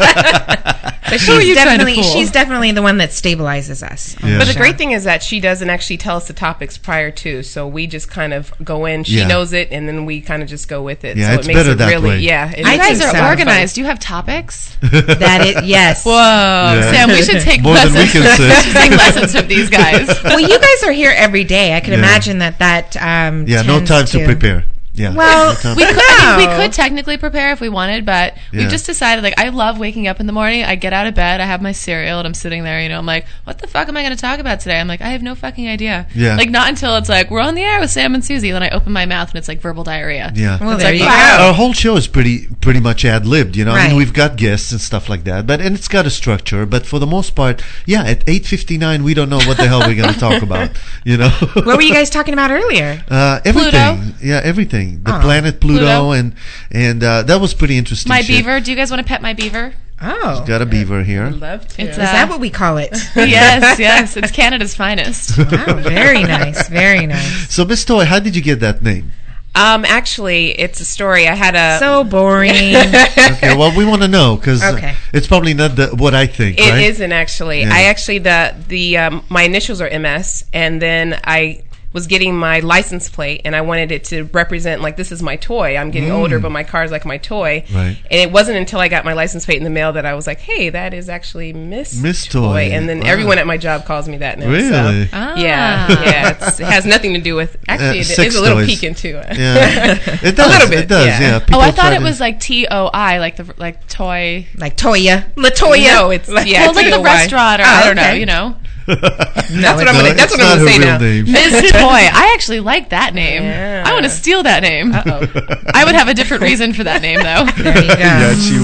But Who are she's you trying to definitely fool? she's definitely the one that stabilizes us. on Yeah. But the show. great thing is that she doesn't actually tell us the topics prior to, so we just kind of go in. She Yeah. knows it, and then we kind of just go with it. Yeah, so it's it makes better it that really, way. yeah. It You makes guys it are sound organized. Do you have topics? That is yes. Whoa, Yeah. Sam, we should take More than lessons. we can say. Take lessons from these guys. Well, you guys are here every day. I can Yeah. imagine that that um. Yeah, no tends time to prepare. Yeah. Well, Anytime. We could, I mean, No. we could technically prepare if we wanted, but Yeah. we've just decided, like, I love waking up in the morning. I get out of bed, I have my cereal, and I'm sitting there, you know, I'm like, what the fuck am I going to talk about today? I'm like, I have no fucking idea. Yeah. Like, not until it's like, we're on the air with Sam and Susie, then I open my mouth and it's like verbal diarrhea. Yeah. Well, It's there like, you wow. go. Our whole show is pretty pretty much ad libbed, you know. I Right. mean, we've got guests and stuff like that, but and it's got a structure. But for the most part, yeah, at eight fifty nine, we don't know what the hell we're going to talk about, you know. What were you guys talking about earlier? Uh, everything, yeah, everything. The Oh. planet Pluto, Pluto. and and uh, that was pretty interesting. My shit. beaver. Do you guys want to pet my beaver? Oh. Got a beaver here. Love to. It's, Is uh, that what we call it? yes, yes. It's Canada's finest. Wow, very nice, very nice. So, Miss Toy, how did you get that name? Um, actually, it's a story. I had a So boring. Okay, well, we want to know because Okay. it's probably not the, what I think. It right? isn't actually. Yeah. I actually the the um, my initials are M S, and then I was getting my license plate, and I wanted it to represent like this is my toy. I'm getting Mm. older, but my car's like my toy. Right. And it wasn't until I got my license plate in the mail that I was like, hey, that is actually Miss Miss Toy. And then Wow. everyone at my job calls me that now. Really? So, Ah. yeah, yeah. It's, it has nothing to do with. Actually, Uh, it sex is a little toys. peek into it. Yeah. It does. A little bit. It does. Yeah. Oh, People I thought try it to- was like T O I, like the like toy. Like Toya. Latoya. No, it's yeah. well, like the T O Y. restaurant, or Oh, I don't know, okay. you know. That's what I'm No, gonna. That's it's what not I'm her gonna say real now. name. Miss Toy. I actually like that name. Yeah. I want to steal that name. Uh-oh. I would have a different reason for that name, though. There you go. Yeah, she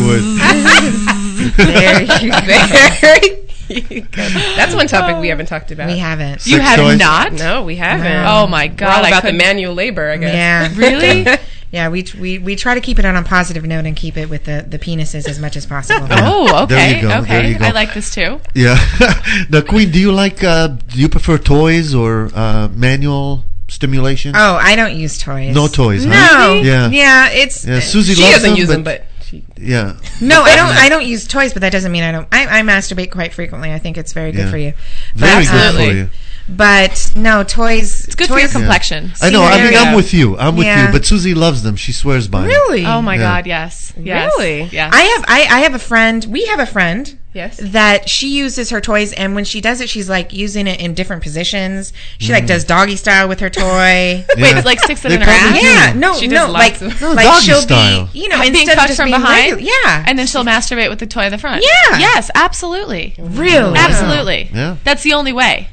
would. There you go. There you go. That's one topic we haven't talked about. We haven't. You Sex have toys? not? No, we haven't. No. Oh my We're god! all I about the couldn't- manual labor, I guess. Yeah. Really? Yeah, we, we we try to keep it on a positive note and keep it with the, the penises as much as possible. Oh, There okay, you go, there okay. you go. I like this too. Yeah. Now, Queen, do you like? Uh, do you prefer toys or uh, manual stimulation? Oh, I don't use toys. No toys, huh? No. Yeah. Yeah, it's Yeah, Susie She loves doesn't them, use but, them, but she, yeah. no, I don't. I don't use toys, but that doesn't mean I don't. I, I masturbate quite frequently. I think it's very good Yeah. for you. Very But, good um, for you. But no toys. It's good toys, for your complexion. I know. I mean, Yeah. I'm with you. I'm with Yeah. you. But Susie loves them. She swears by them. Really? Oh my Yeah. god, yes, yes. Really? Yeah. I have. I, I have a friend. We have a friend. Yes. That she uses her toys, and when she does it, she's like using it in different positions. She Mm. like does doggy style with her toy. Wait, it's like six it They in her probably ass. do. Yeah, no, She no, does like, lots of- No, like doggy she'll style. be, you know, being instead of touched just from being behind. regu- yeah, And then she'll masturbate with the toy in the front. Yeah. Yes, absolutely. really, Absolutely. Yeah. That's the only way.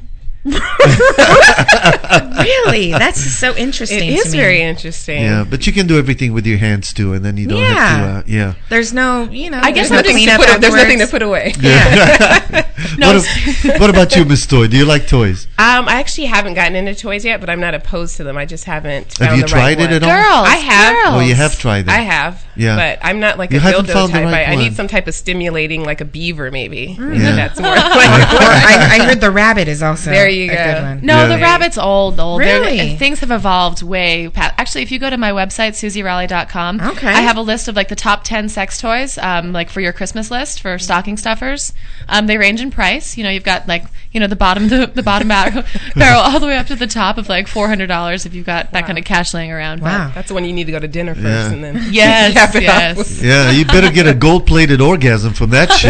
really. That's so interesting. it to is me. very interesting. Yeah, but you can do everything with your hands too, and then you don't Yeah. have to. Uh, yeah. There's no, you know, I guess there's no Nothing to cleanup put, there's nothing to afterwards. put away. Yeah. No, what, a- what about you, Miss Toy? Do you like toys? Um, I actually haven't gotten into toys yet, but I'm not opposed to them. I just haven't. Have found you the right tried it one. at all? Girls, I have. girls. Oh, you have tried it. I have. Yeah. But I'm not like You a haven't dildo found the type. right I, I one. need some type of stimulating, like a beaver, maybe. Yeah. That's more. Or I, I heard the rabbit is also There you a go. good one. No, Yeah. the rabbit's old, old. They're- Really? things have evolved way past. Actually, if you go to my website, susie raleigh dot com, Okay. I have a list of like the top ten sex toys, um, like for your Christmas list for stocking stuffers. Um, they range in price. You know, you've got like, you know, the bottom, the, the bottom barrel, barrel all the way up to the top of like four hundred dollars if you've got that kind of cash laying around. But- Wow. That's the one you need to go to dinner first, Yeah. and then Yes, cap it yes. off. Yeah, you better get a gold-plated orgasm from that shit.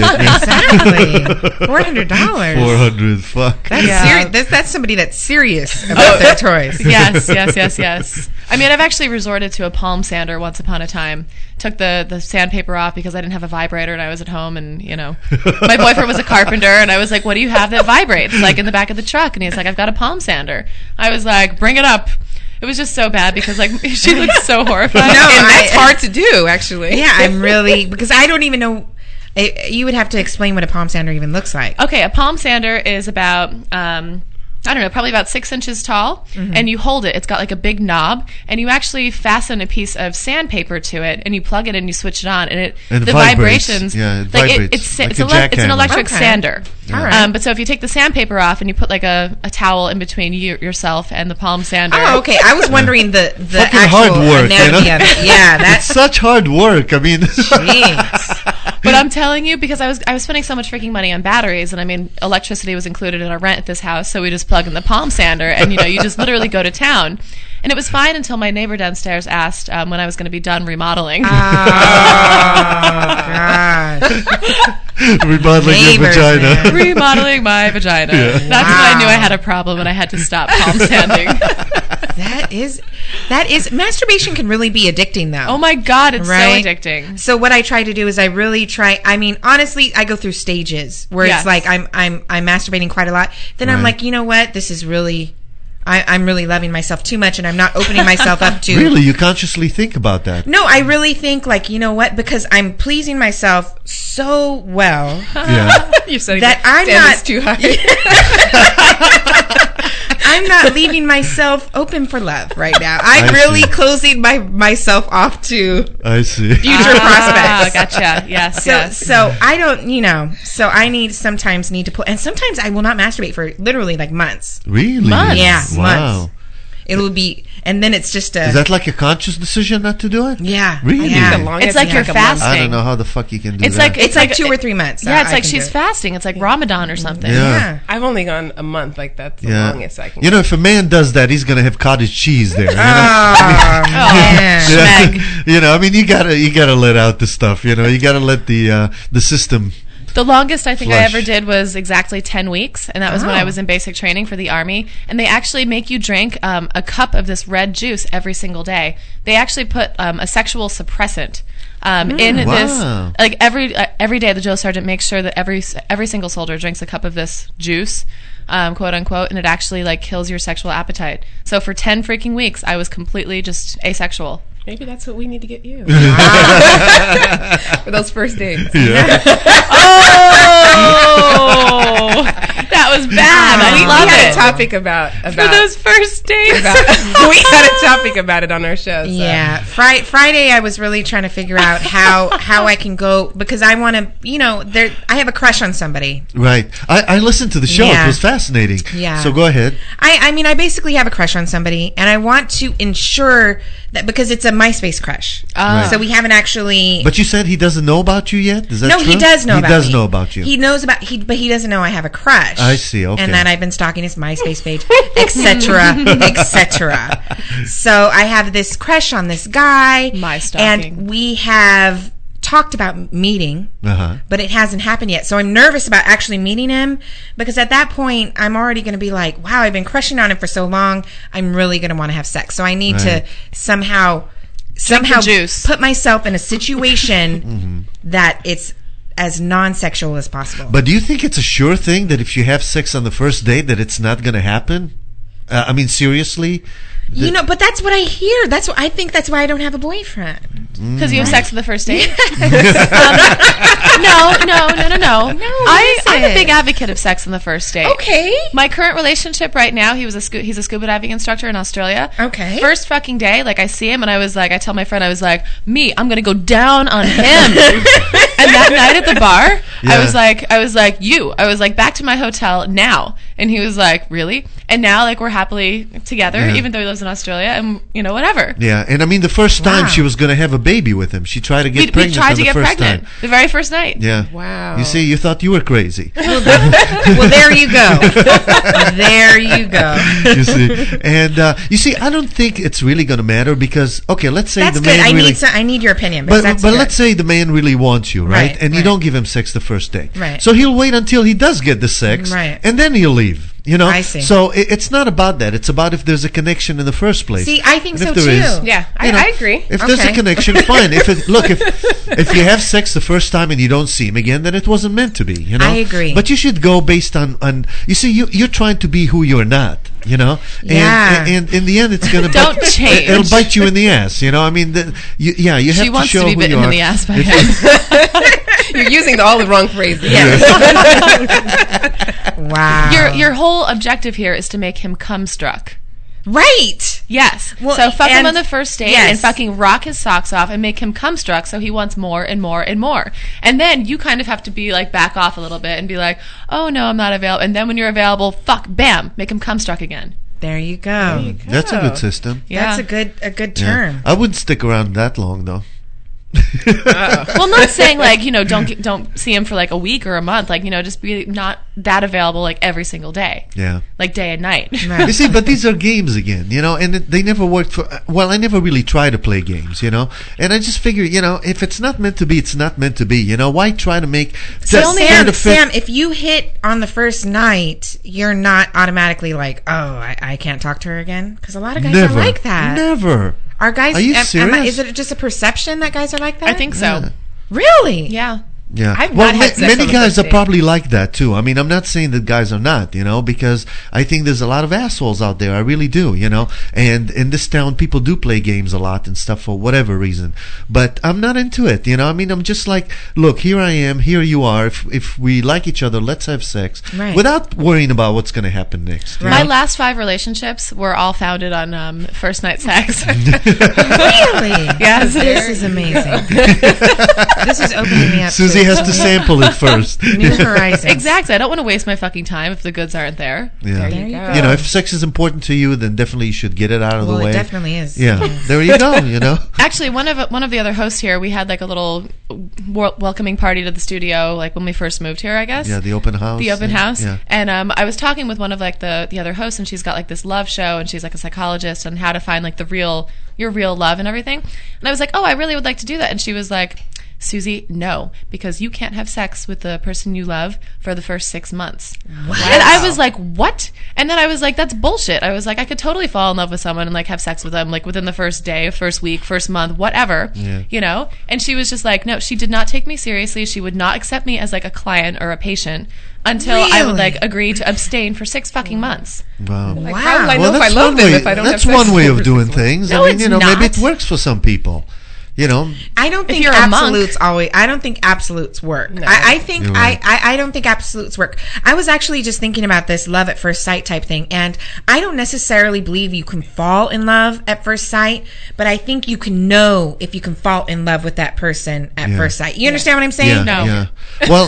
Exactly. Four hundred dollars. Four hundred. Fuck. That's Yeah. serious. That's, that's somebody that's serious about their toys. yes, yes, yes, yes. I mean, I've actually resorted to a palm sander once upon a time. Took the, the sandpaper off because I didn't have a vibrator and I was at home and, you know, my boyfriend was a carpenter and I was like, what do you have that vibrates? Like in the back of the truck. And he's like, I've got a palm sander. I was like, bring it up. It was just so bad because like she looked so horrified. No, and that's I- hard to do, actually. Yeah, I'm really because I don't even know. I, you would have to explain what a palm sander even looks like. Okay, a palm sander is about, um, I don't know, probably about six inches tall, Mhm. and you hold it. It's got like a big knob, and you actually fasten a piece of sandpaper to it, and you plug it in, you switch it on, and it And it the vibrates. vibrations, Yeah, it like vibrates, it's like it's, a ele- it's an jackhammer. electric Okay. sander. All right. Um, but so if you take the sandpaper off and you put like a, a towel in between you yourself and the palm sander. Oh, okay. I was wondering the the Fucking actual hard work, you anatomy know? of it. Yeah, It's that's such hard work. I mean, jeez. But I'm telling you, because I was I was spending so much freaking money on batteries, and I mean, electricity was included in our rent at this house, so we just plug in the palm sander, and you know, you just literally go to town. And it was fine until my neighbor downstairs asked um, when I was going to be done remodeling. Oh, gosh. Remodeling your Neighbors, vagina. man. Remodeling my vagina. Yeah. That's when I knew I had a problem and I had to stop palm standing. That is, that is, masturbation can really be addicting though. Oh my God, it's Right? so addicting. So what I try to do is I really try, I mean, honestly, I go through stages where Yes. it's like I'm, I'm, I'm masturbating quite a lot. Then I'm Right. like, you know what? This is really, I, I'm really loving myself too much and I'm not opening myself up to. Really, you consciously think about that? No, I really think like, you know what? Because I'm pleasing myself so well Yeah. You're setting that the I'm standards not too high. I'm not leaving myself open for love right now. I'm I really see. closing my myself off to I see. future Ah, prospects. gotcha. Yes, So yes. so I don't, you know, so I need sometimes need to pull, and sometimes I will not masturbate for literally like months. Really? Months. Yeah, Wow. months. It will be, and then it's just a. Is that like a conscious decision not to do it? Yeah. Really? Yeah. It's like you're fasting. I don't know how the fuck you can do It's that. like It's like two or three months. Yeah, it's I like can she's do it. fasting. It's like Ramadan or something. Yeah. I've only gone a month. Like that's the Yeah. longest I can. You know, if a man does that, he's gonna have cottage cheese there. You know? Oh, man. Yeah. You know, I mean, you gotta you gotta let out the stuff. You know, you gotta let the uh, the system. The longest I think I Flush. ever did was exactly ten weeks, and that was when I Oh. was in basic training for the Army. And they actually make you drink um, a cup of this red juice every single day. They actually put um, a sexual suppressant um, in Wow. this. Like every uh, every day, the drill sergeant makes sure that every every single soldier drinks a cup of this juice, um, quote unquote, and it actually like kills your sexual appetite. So for ten freaking weeks, I was completely just asexual. Maybe that's what we need to get you for those first dates. Yeah. Oh, that was bad. I we, love we had it. a topic about about For those first dates. about, we had a topic about it on our show. So. Yeah, Fri- Friday I was really trying to figure out how how I can go because I want to, you know, there I have a crush on somebody. Right. I, I listened to the show. Yeah. It was fascinating. Yeah. So go ahead. I I mean I basically have a crush on somebody and I want to ensure that because it's a MySpace crush. Right. So we haven't actually But you said he doesn't know about you yet? Is that No, true? he does know He about does me. know about you. He knows about he but he doesn't know I have a crush. I see, okay. And that I've been stalking his MySpace page, et cetera, et cetera. So I have this crush on this guy. My stalking. And we have talked about meeting, Uh-huh. but it hasn't happened yet. So I'm nervous about actually meeting him because at that point I'm already going to be like, wow, I've been crushing on him for so long. I'm really going to want to have sex. So I need Right. to somehow somehow juice. put myself in a situation Mm-hmm. that it's as non-sexual as possible. But do you think it's a sure thing that if you have sex on the first date that it's not going to happen? Uh, I mean, seriously? You know, but that's what I hear. That's what I think. That's why I don't have a boyfriend. Because you have sex on the first date? um, no, no, no, no, no. No, I, what is I'm a it? big advocate of sex on the first date. Okay. My current relationship right now, he was a scu- he's a scuba diving instructor in Australia. Okay. First fucking day, like I see him and I was like, I tell my friend, I was like, me, I'm gonna go down on him. And that night at the bar, Yeah. I was like, I was like, you. I was like, back to my hotel now. And he was like, really? And now, like, we're happily together, Yeah. even though he lives in Australia, and you know, whatever. Yeah, and I mean, the first time Wow. she was going to have a baby with him. She tried to get We, we pregnant tried on to the get first pregnant time. the very first night. Yeah. Wow. You see, you thought you were crazy. Well, there you go. There you go. you see, and uh, you see, I don't think it's really going to matter because, okay, let's say That's the good. man I really. need some, I need your opinion. But, but that's but good. let's say the man really wants you, right? Right, and you right. don't give him sex the first day. Right. So he'll wait until he does get the sex, Right. and then he'll leave. You know. I see. So it, it's not about that. It's about if there's a connection in the first place. See, I think And so if there is, too. Yeah, I, you know, I agree. If there's a Okay. connection, fine. If it, look, if if you have sex the first time and you don't see him again, then it wasn't meant to be. You know. I agree. But you should go based on on. You see, you you're trying to be who you're not. You know. And, Yeah. And, and in the end, it's gonna Don't bite, change. It'll bite you in the ass. You know. I mean, the, you, yeah, you have She to wants show to be who bitten you in are. the ass by If him. You're using all the wrong phrases. Wow. Your your whole objective here is to make him cum struck. Right. Yes. Well, so fuck him and- on the first date yes. and fucking rock his socks off and make him cum struck so he wants more and more and more. And then you kind of have to be like back off a little bit and be like, oh no, I'm not available. And then when you're available, fuck, bam, make him cum struck again. There you go. That's a good system. Yeah. That's a good a good Yeah. term. I wouldn't stick around that long though. Well, not saying like, you know, don't get, don't see him for like a week or a month. Like, you know, just be not that available like every single day. Yeah. Like day and night. You see, but these are games again, you know, and it, they never worked for. Well, I never really try to play games, you know, and I just figure, you know, if it's not meant to be, it's not meant to be. You know, why try to make? So that Sam, kind of fit- Sam, if you hit on the first night, you're not automatically like, oh, I, I can't talk to her again, because a lot of guys never, are like that. Never. Are guys? Are you am- am I- serious? is it just a perception that guys are like that? I think so. Yeah. Really? Yeah. Yeah. I've well, not ma- had sex many on the guys first are date. probably like that too. I mean, I'm not saying that guys are not, you know, because I think there's a lot of assholes out there. I really do, you know. And in this town, people do play games a lot and stuff for whatever reason. But I'm not into it, you know. I mean, I'm just like, look, here I am, here you are. If if we like each other, let's have sex Right. without worrying about what's going to happen next. you My know? last five relationships were all founded on um, first night sex. Really? Yes. This is amazing. This is opening me up. Susie has to sample it first. New horizons. Exactly. I don't want to waste my fucking time if the goods aren't there. Yeah. There you go. You know, if sex is important to you, then definitely you should get it out of Well, the it way. definitely is. Yeah. Yes. There you go, you know. Actually, one of one of the other hosts here, we had like a little wel- welcoming party to the studio, like when we first moved here, I guess. Yeah, the open house. The open yeah. house. Yeah. And um, I was talking with one of like the the other hosts, and she's got like this love show, and she's like a psychologist, and how to find like the real your real love and everything. And I was like, oh, I really would like to do that. And she was like, Susie, no, because you can't have sex with the person you love for the first six months. Wow. And I was like, what? And then I was like, that's bullshit. I was like, I could totally fall in love with someone and like have sex with them like within the first day, first week, first month, whatever, Yeah. you know? And she was just like, no, she did not take me seriously. She would not accept me as like a client or a patient until I would Really? like agree to abstain for six fucking months. Wow. Like, Wow. how will I know well, if I that's love one them way. if I don't that's have sex one way with of them? doing things. No, I mean, it's you know, maybe not. it works for some people. You know, I don't If think you're a monk- absolutes always. I don't think absolutes work. No. I, I think You're right. I, I I don't think absolutes work. I was actually just thinking about this love at first sight type thing, and I don't necessarily believe you can fall in love at first sight, but I think you can know if you can fall in love with that person at Yeah. first sight. You understand what I'm saying? yeah, No. yeah. Well,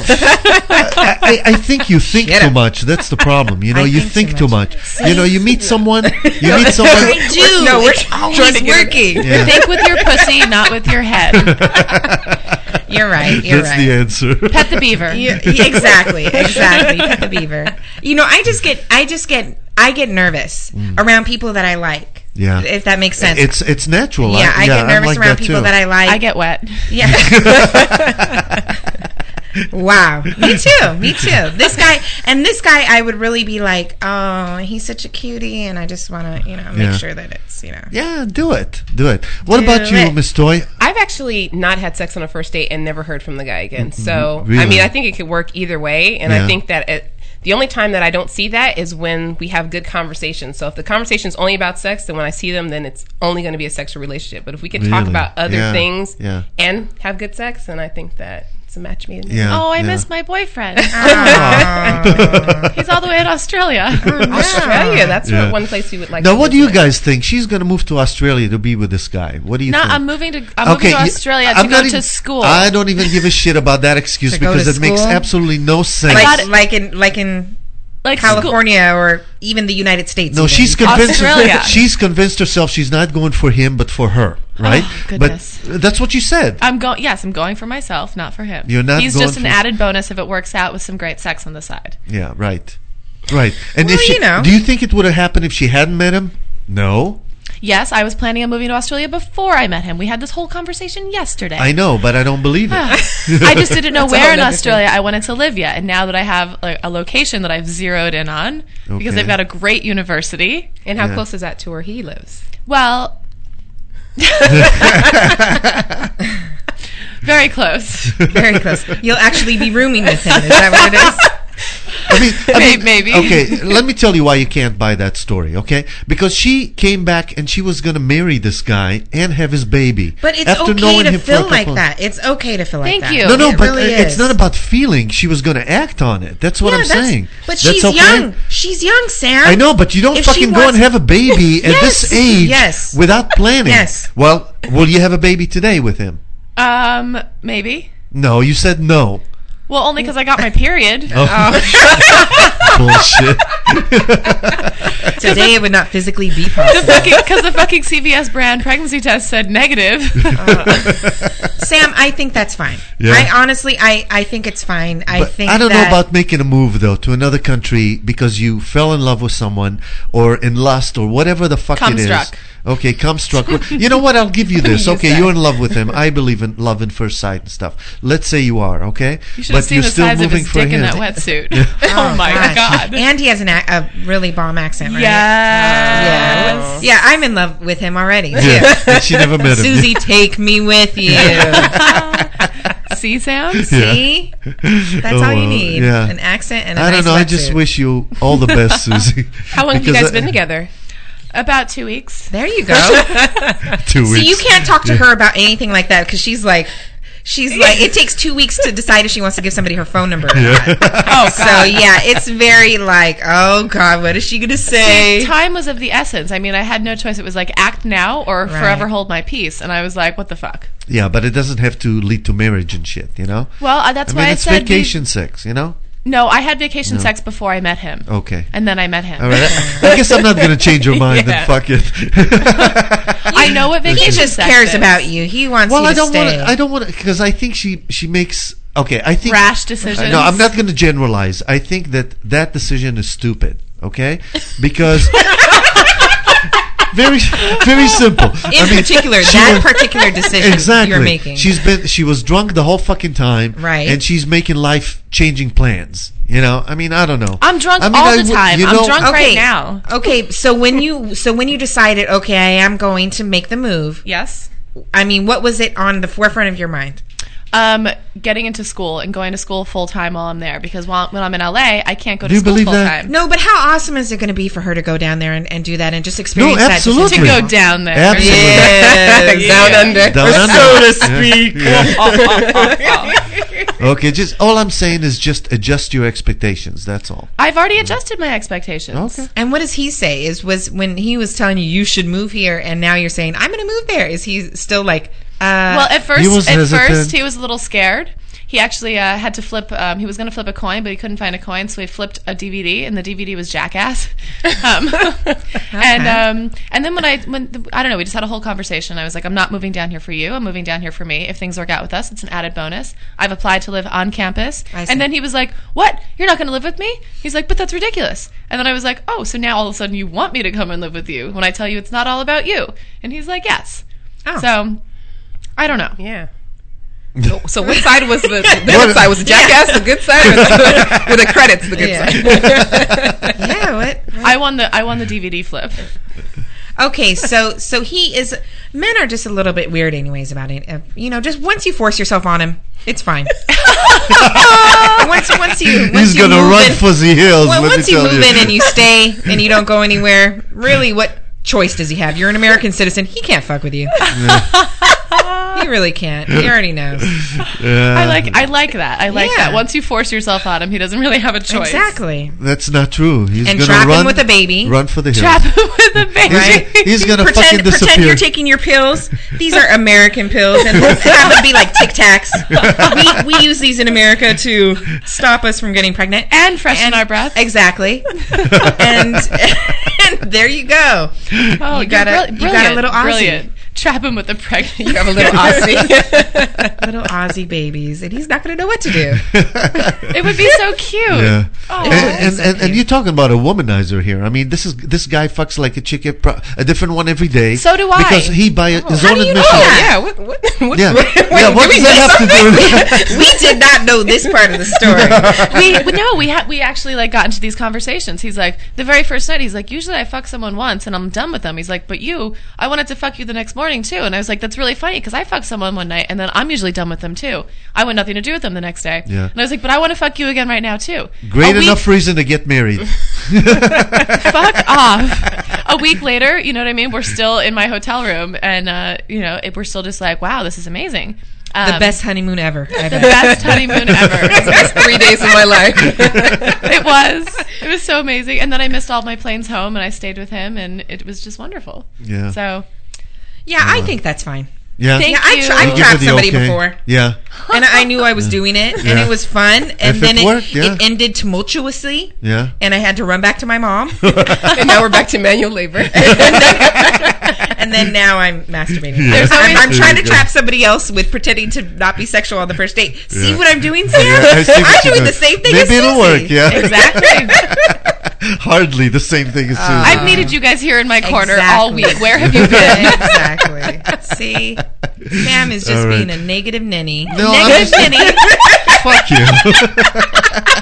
I, I, I think you think Get too him. much. That's the problem. You know, I you think think too too much. much. You know, you meet someone. You meet someone. I do. No, we're it's always trying to get it- working. Yeah. Think with your pussy, not with your head. You're right. You're That's right. the answer. Pet the beaver. Yeah, yeah, exactly, exactly. Pet the beaver. You know, I just get, I just get, I get nervous around people that I like. Yeah. If that makes sense. It's it's natural. yeah, I, yeah, get I'm nervous like around that people too. that I like. I get wet. Yeah. Wow. Me too. Me too. This guy and this guy, I would really be like, oh, he's such a cutie, and I just want to, you know, make Yeah. sure that it's, you know. Yeah, do it. Do it. What Do about you, it. Miss Toy? I've actually not had sex on a first date and never heard from the guy again. So, Really? I mean, I think it could work either way. And Yeah. I think that it, the only time that I don't see that is when we have good conversations. So if the conversation is only about sex, then when I see them, then it's only going to be a sexual relationship. But if we can talk Really? about other Yeah. things Yeah. and have good sex, then I think that it's a match made in heaven. Yeah. Oh, I yeah. miss my boyfriend. Oh. He's all the way in Australia. Australia, that's Yeah. what one place you would like Now, to what do you visit. guys think? She's going to move to Australia to be with this guy. What do you No, think? I'm moving to I'm moving to y- Australia I'm to go not to even- school. I don't even give a shit about that excuse To go because to it makes school? absolutely no sense. Like, like in, like in like school- California or even the United States. no, even. she's convinced. Australia. She's convinced herself she's not going for him, but for her, right? Oh, goodness. But that's what you said. I'm going. Yes, I'm going for myself, not for him. You're not He's going just an for- added bonus if it works out with some great sex on the side. Yeah, right, right. And Well, if she, you know. do you think it would have happened if she hadn't met him? No, Yes, I was planning on moving to Australia before I met him. We had this whole conversation yesterday. I know, but I don't believe it. I just didn't know That's a where whole in nother Australia I wanted to live yet. And now that I have like, a location that I've zeroed in on, because Okay. they've got a great university. And how Yeah. close is that to where he lives? Well, very close. Very close. You'll actually be rooming with him. Is that what it is? I mean, I mean, Maybe. Okay, let me tell you why you can't buy that story. Okay, because she came back and she was going to marry this guy and have his baby. But it's after okay knowing to him for a feel like couple- that. It's okay to feel Thank like that. you. No, no, It but really it's is. not about feeling. She was going to act on it. That's what Yeah, I'm that's- saying. But That's she's okay? young. She's young, Sam. I know, but you don't If she fucking go wants- and have a baby at Yes, this age yes. without planning. Yes. Well, will you have a baby today with him? Um, maybe. No, you said no. Well, only because I got my period. Oh. Bullshit. Today it would not physically be possible. Because the fucking C V S brand pregnancy test said negative. Uh, Sam, I think that's fine. Yeah. I honestly, I, I think it's fine. I But think I don't that know about making a move though to another country because you fell in love with someone or in lust or whatever the fuck it is. Cumstruck. Okay, cum struck. You know what? I'll give you this. You Okay, said. you're in love with him. I believe in love in first sight and stuff. Let's say you are. Okay, You should have seen the size of his dick in that wetsuit. Oh, my gosh. God. And he has an, ac- a really bomb accent, right? Yes. Yeah. Yeah, I'm in love with him already. Too. Yeah, and she never met him. Susie, take me with you. See, Sam? See? That's Oh, all you well, need. yeah. An accent and a I don't nice know. I just wetsuit. wish you all the best, Susie. How long have you Because guys I- been together? About two weeks. There you go. Two See, weeks. you can't talk to her about anything like that because she's like, she's like, it takes two weeks to decide if she wants to give somebody her phone number or Yeah. not. Oh, So, God. yeah, it's very like, oh, God, what is she going to say? See, time was of the essence. I mean, I had no choice. It was like act now or Right. forever hold my peace. And I was like, what the fuck? Yeah, but it doesn't have to lead to marriage and shit. You know. Well, uh, that's I why mean, I it's said we- vacation sex. You know. No, I had vacation No. sex before I met him. Okay. And then I met him. All right. I, I guess I'm not going to change your mind. Yeah. Then fuck it. I know what vacation He just sex cares is. about you. He wants well, you to I don't stay. want. I don't want because I think she she makes. Okay, I think Rash decisions. No, I'm not going to generalize. I think that that decision is stupid. Okay, because. Very, very simple. In particular, she that was- particular decision exactly. you're making. She's been, she was drunk the whole fucking time, Right. And she's making life changing plans. You know, I mean, I don't know. I'm drunk I mean, all I the would- time. you I'm know- drunk Okay. right now. Okay, so when you so when you decided, okay, I am going to make the move. Yes. I mean, what was it on the forefront of your mind? Um, getting into school and going to school full time while I'm there because while when I'm in L A, I can't go Do to you school believe full that? time. No, but how awesome is it going to be for her to go down there and, and do that and just experience No, that? just absolutely. To go down there. Absolutely. Yes. Down under. Down Or under. so to Yeah. speak. Okay, just all I'm saying is just adjust your expectations. That's all. I've already adjusted my expectations. Okay. And what does he say? Is was when he was telling you you should move here, and now you're saying I'm going to move there? Is he still like? Uh, Well, at first, He was at hesitant. first he was a little scared. He actually uh, had to flip. Um, he was going to flip a coin, but he couldn't find a coin, so he flipped a D V D, and the D V D was Jackass. Um, And um, and then when I when the, I don't know, we just had a whole conversation. I was like, I'm not moving down here for you. I'm moving down here for me. If things work out with us, it's an added bonus. I've applied to live on campus, I see. and then he was like, "What? You're not going to live with me?" He's like, "But that's ridiculous." And then I was like, "Oh, so now all of a sudden you want me to come and live with you when I tell you it's not all about you?" And he's like, "Yes." Oh. So I don't know. Yeah. So, so what side was the, the other side? Was the Yeah. Jackass the good side, or the, were the credits the good Yeah. side? yeah. What? I won the I won the D V D flip. Okay, so so he is. Men are just a little bit weird, anyways, about it. Uh, you know, just once you force yourself on him, it's fine. once once you once He's you gonna move run in, fuzzy hills. well, let me once you tell move in and you stay and you don't go anywhere, really, what choice does he have? You're an American citizen. He can't fuck with you. He really can't. He already knows. Yeah. I like I like that. I like Yeah. that. Once you force yourself on him, he doesn't really have a choice. Exactly. That's not true. He's And gonna trap him run with a baby. Run for the hills. Trap him with a baby. Right? He's gonna pretend, fucking disappear. Pretend you're taking your pills. These are American pills, and have them be like Tic Tacs. We we use these in America to stop us from getting pregnant And freshen our breath. Exactly. and and there you go. Oh, you got a you're brill- you got a brilliant, little Aussie. Brilliant. Trap him with a pregnant. You have a little Aussie. Little Aussie babies, and he's not going to know what to do. It would be so cute. Yeah. Oh, and, and, and, and you're talking about a womanizer here. I mean, this is this guy fucks like a chick, a pro- a different one every day. So do I. Because he, by his How own do you know admission. that? Yeah. What? What? what Yeah. Wait, Yeah, what did we does that miss have to do something? with We did not know this part of the story. we we- no, we had we actually like got into these conversations. He's like, the very first night, he's like, usually I fuck someone once and I'm done with them. He's like, but you, I wanted to fuck you the next morning too. And I was like, that's really funny because I fuck someone one night and then I'm usually done with them too. I want nothing to do with them the next day. Yeah. And I was like, but I want to fuck you again right now too. Great A week- enough reason to get married. Fuck off. A week later, you know what I mean? We're still in my hotel room and, uh, you know, it, we're still just like, wow, this is amazing. Um, The best honeymoon ever. I The bet. best honeymoon ever. The best three days of my life. It was. It was so amazing. And then I missed all my planes home and I stayed with him and it was just wonderful. Yeah. So, Yeah, I think that's fine. Yeah. yeah, I, tra- You I give trapped her the somebody okay. before. Yeah. And I knew I was doing it, and Yeah. it was fun. And If then it it, worked, yeah. it ended tumultuously. Yeah. And I had to run back to my mom. And now we're back to manual labor. And then now I'm masturbating. Yeah. There's always, I'm There trying you to go. trap somebody else with pretending to not be sexual on the first date. See Yeah. what I'm doing, Sam? Yeah, I see what I'm you're doing doing. the same thing Maybe as it'll Susie. work, yeah. Exactly. Hardly the same thing as Susie. I've needed you guys here in my corner Exactly. all week. Where have you been? Exactly. See? Sam is just All right. being a negative ninny. No, I'm negative just- ninny. Fuck you.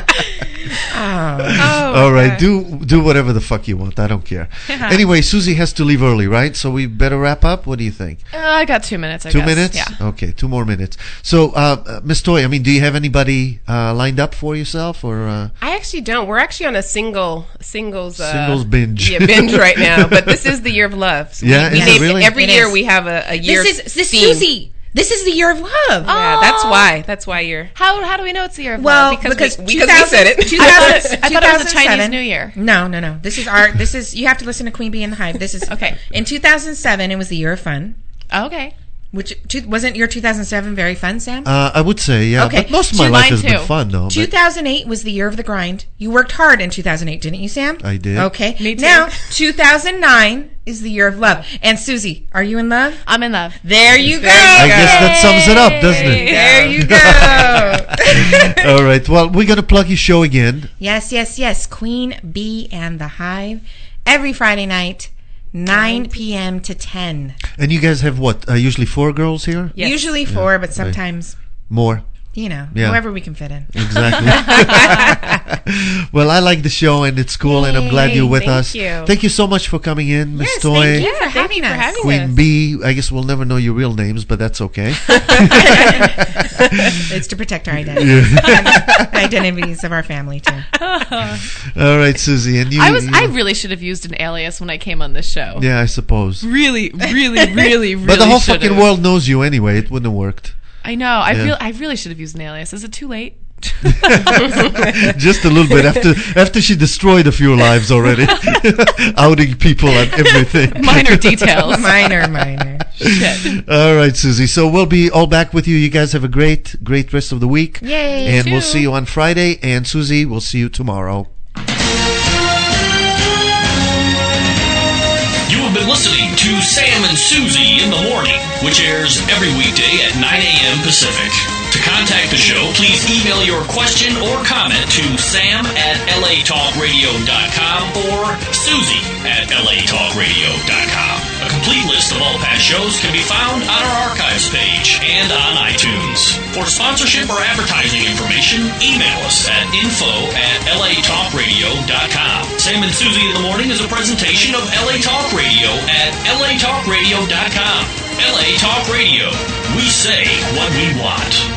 Oh. All right, do do whatever the fuck you want. I don't care. Anyway, Susie has to leave early, right? So we better wrap up. What do you think? Uh, I got two minutes, I two guess. minutes? Yeah. Okay, two more minutes. So, uh, uh, Miss Toy, I mean, do you have anybody uh, lined up for yourself, or uh, I actually don't. We're actually on a single singles uh, Singles binge. Yeah, binge right now. But this is the year of love. So Yeah, we, we is it name- really? every It year is. we have a, a year. This is this theme. Susie. This is the year of love. Yeah, that's why. That's why you're. How how do we know it's the year of Well, love? Because because, we- because we said it. I thought it- I thought it was a Chinese 2007 New Year. No, no, no. This is our. This is you have to listen to Queen Bee and the Hive. This is Okay. In two thousand seven, it was the year of fun. Okay. Which two, wasn't your two thousand seven very fun, Sam? uh, I would say, yeah. Okay. But most of my Two- life mine has been too. fun, though. two But thousand eight was the year of the grind. You worked hard in two thousand eight, didn't you, Sam? I did. Okay. Me too. Now, two thousand nine is the year of love. And Susie, are you in love? I'm in love. There you go. I guess that sums it up, doesn't it? There you go. All right. Well, we're gonna plug your show again. Yes, yes, yes. Queen Bee and the Hive every Friday night, nine p.m. to ten. And you guys have what? Uh, usually four girls here. Yes. Usually four, but sometimes, More. you know, Yeah. whoever we can fit in. Exactly. Well, I like the show and it's cool, and I'm glad Yay, you're with thank us. you. Thank you so much for coming in, Miss Yes, Toy. thank you Yeah, for thank having you for us. having Queen us. Bee. I guess we'll never know your real names, but that's okay. It's to protect our identity. And identities of our family, too. All right, Susie, and you. I was you- I really should have used an alias when I came on this show. Yeah, I suppose. Really, really, really, really. But the whole should've. fucking world knows you anyway. It wouldn't have worked. I know. I Yeah. really, I really should have used an alias. Is it too late? Just a little bit after after she destroyed a few lives already, outing people and everything. Minor details. Minor, minor. Shit. All right, Susie. So we'll be all back with you. You guys have a great, great rest of the week. Yay. And we'll too. see you on Friday. And Susie, we'll see you tomorrow. You have been listening to Sam and Susie in the Morning, which airs every weekday at nine a.m. Pacific. To contact the show, please email your question or comment to sam at l a talk radio dot com or susie at l a talk radio dot com. A complete list of all past shows can be found on our archives page and on iTunes. For sponsorship or advertising information, email us at info at l a talk radio dot com. Sam and Susie in the Morning is a presentation of L A Talk Radio at l a talk radio dot com. L A Talk Radio. We say what we want.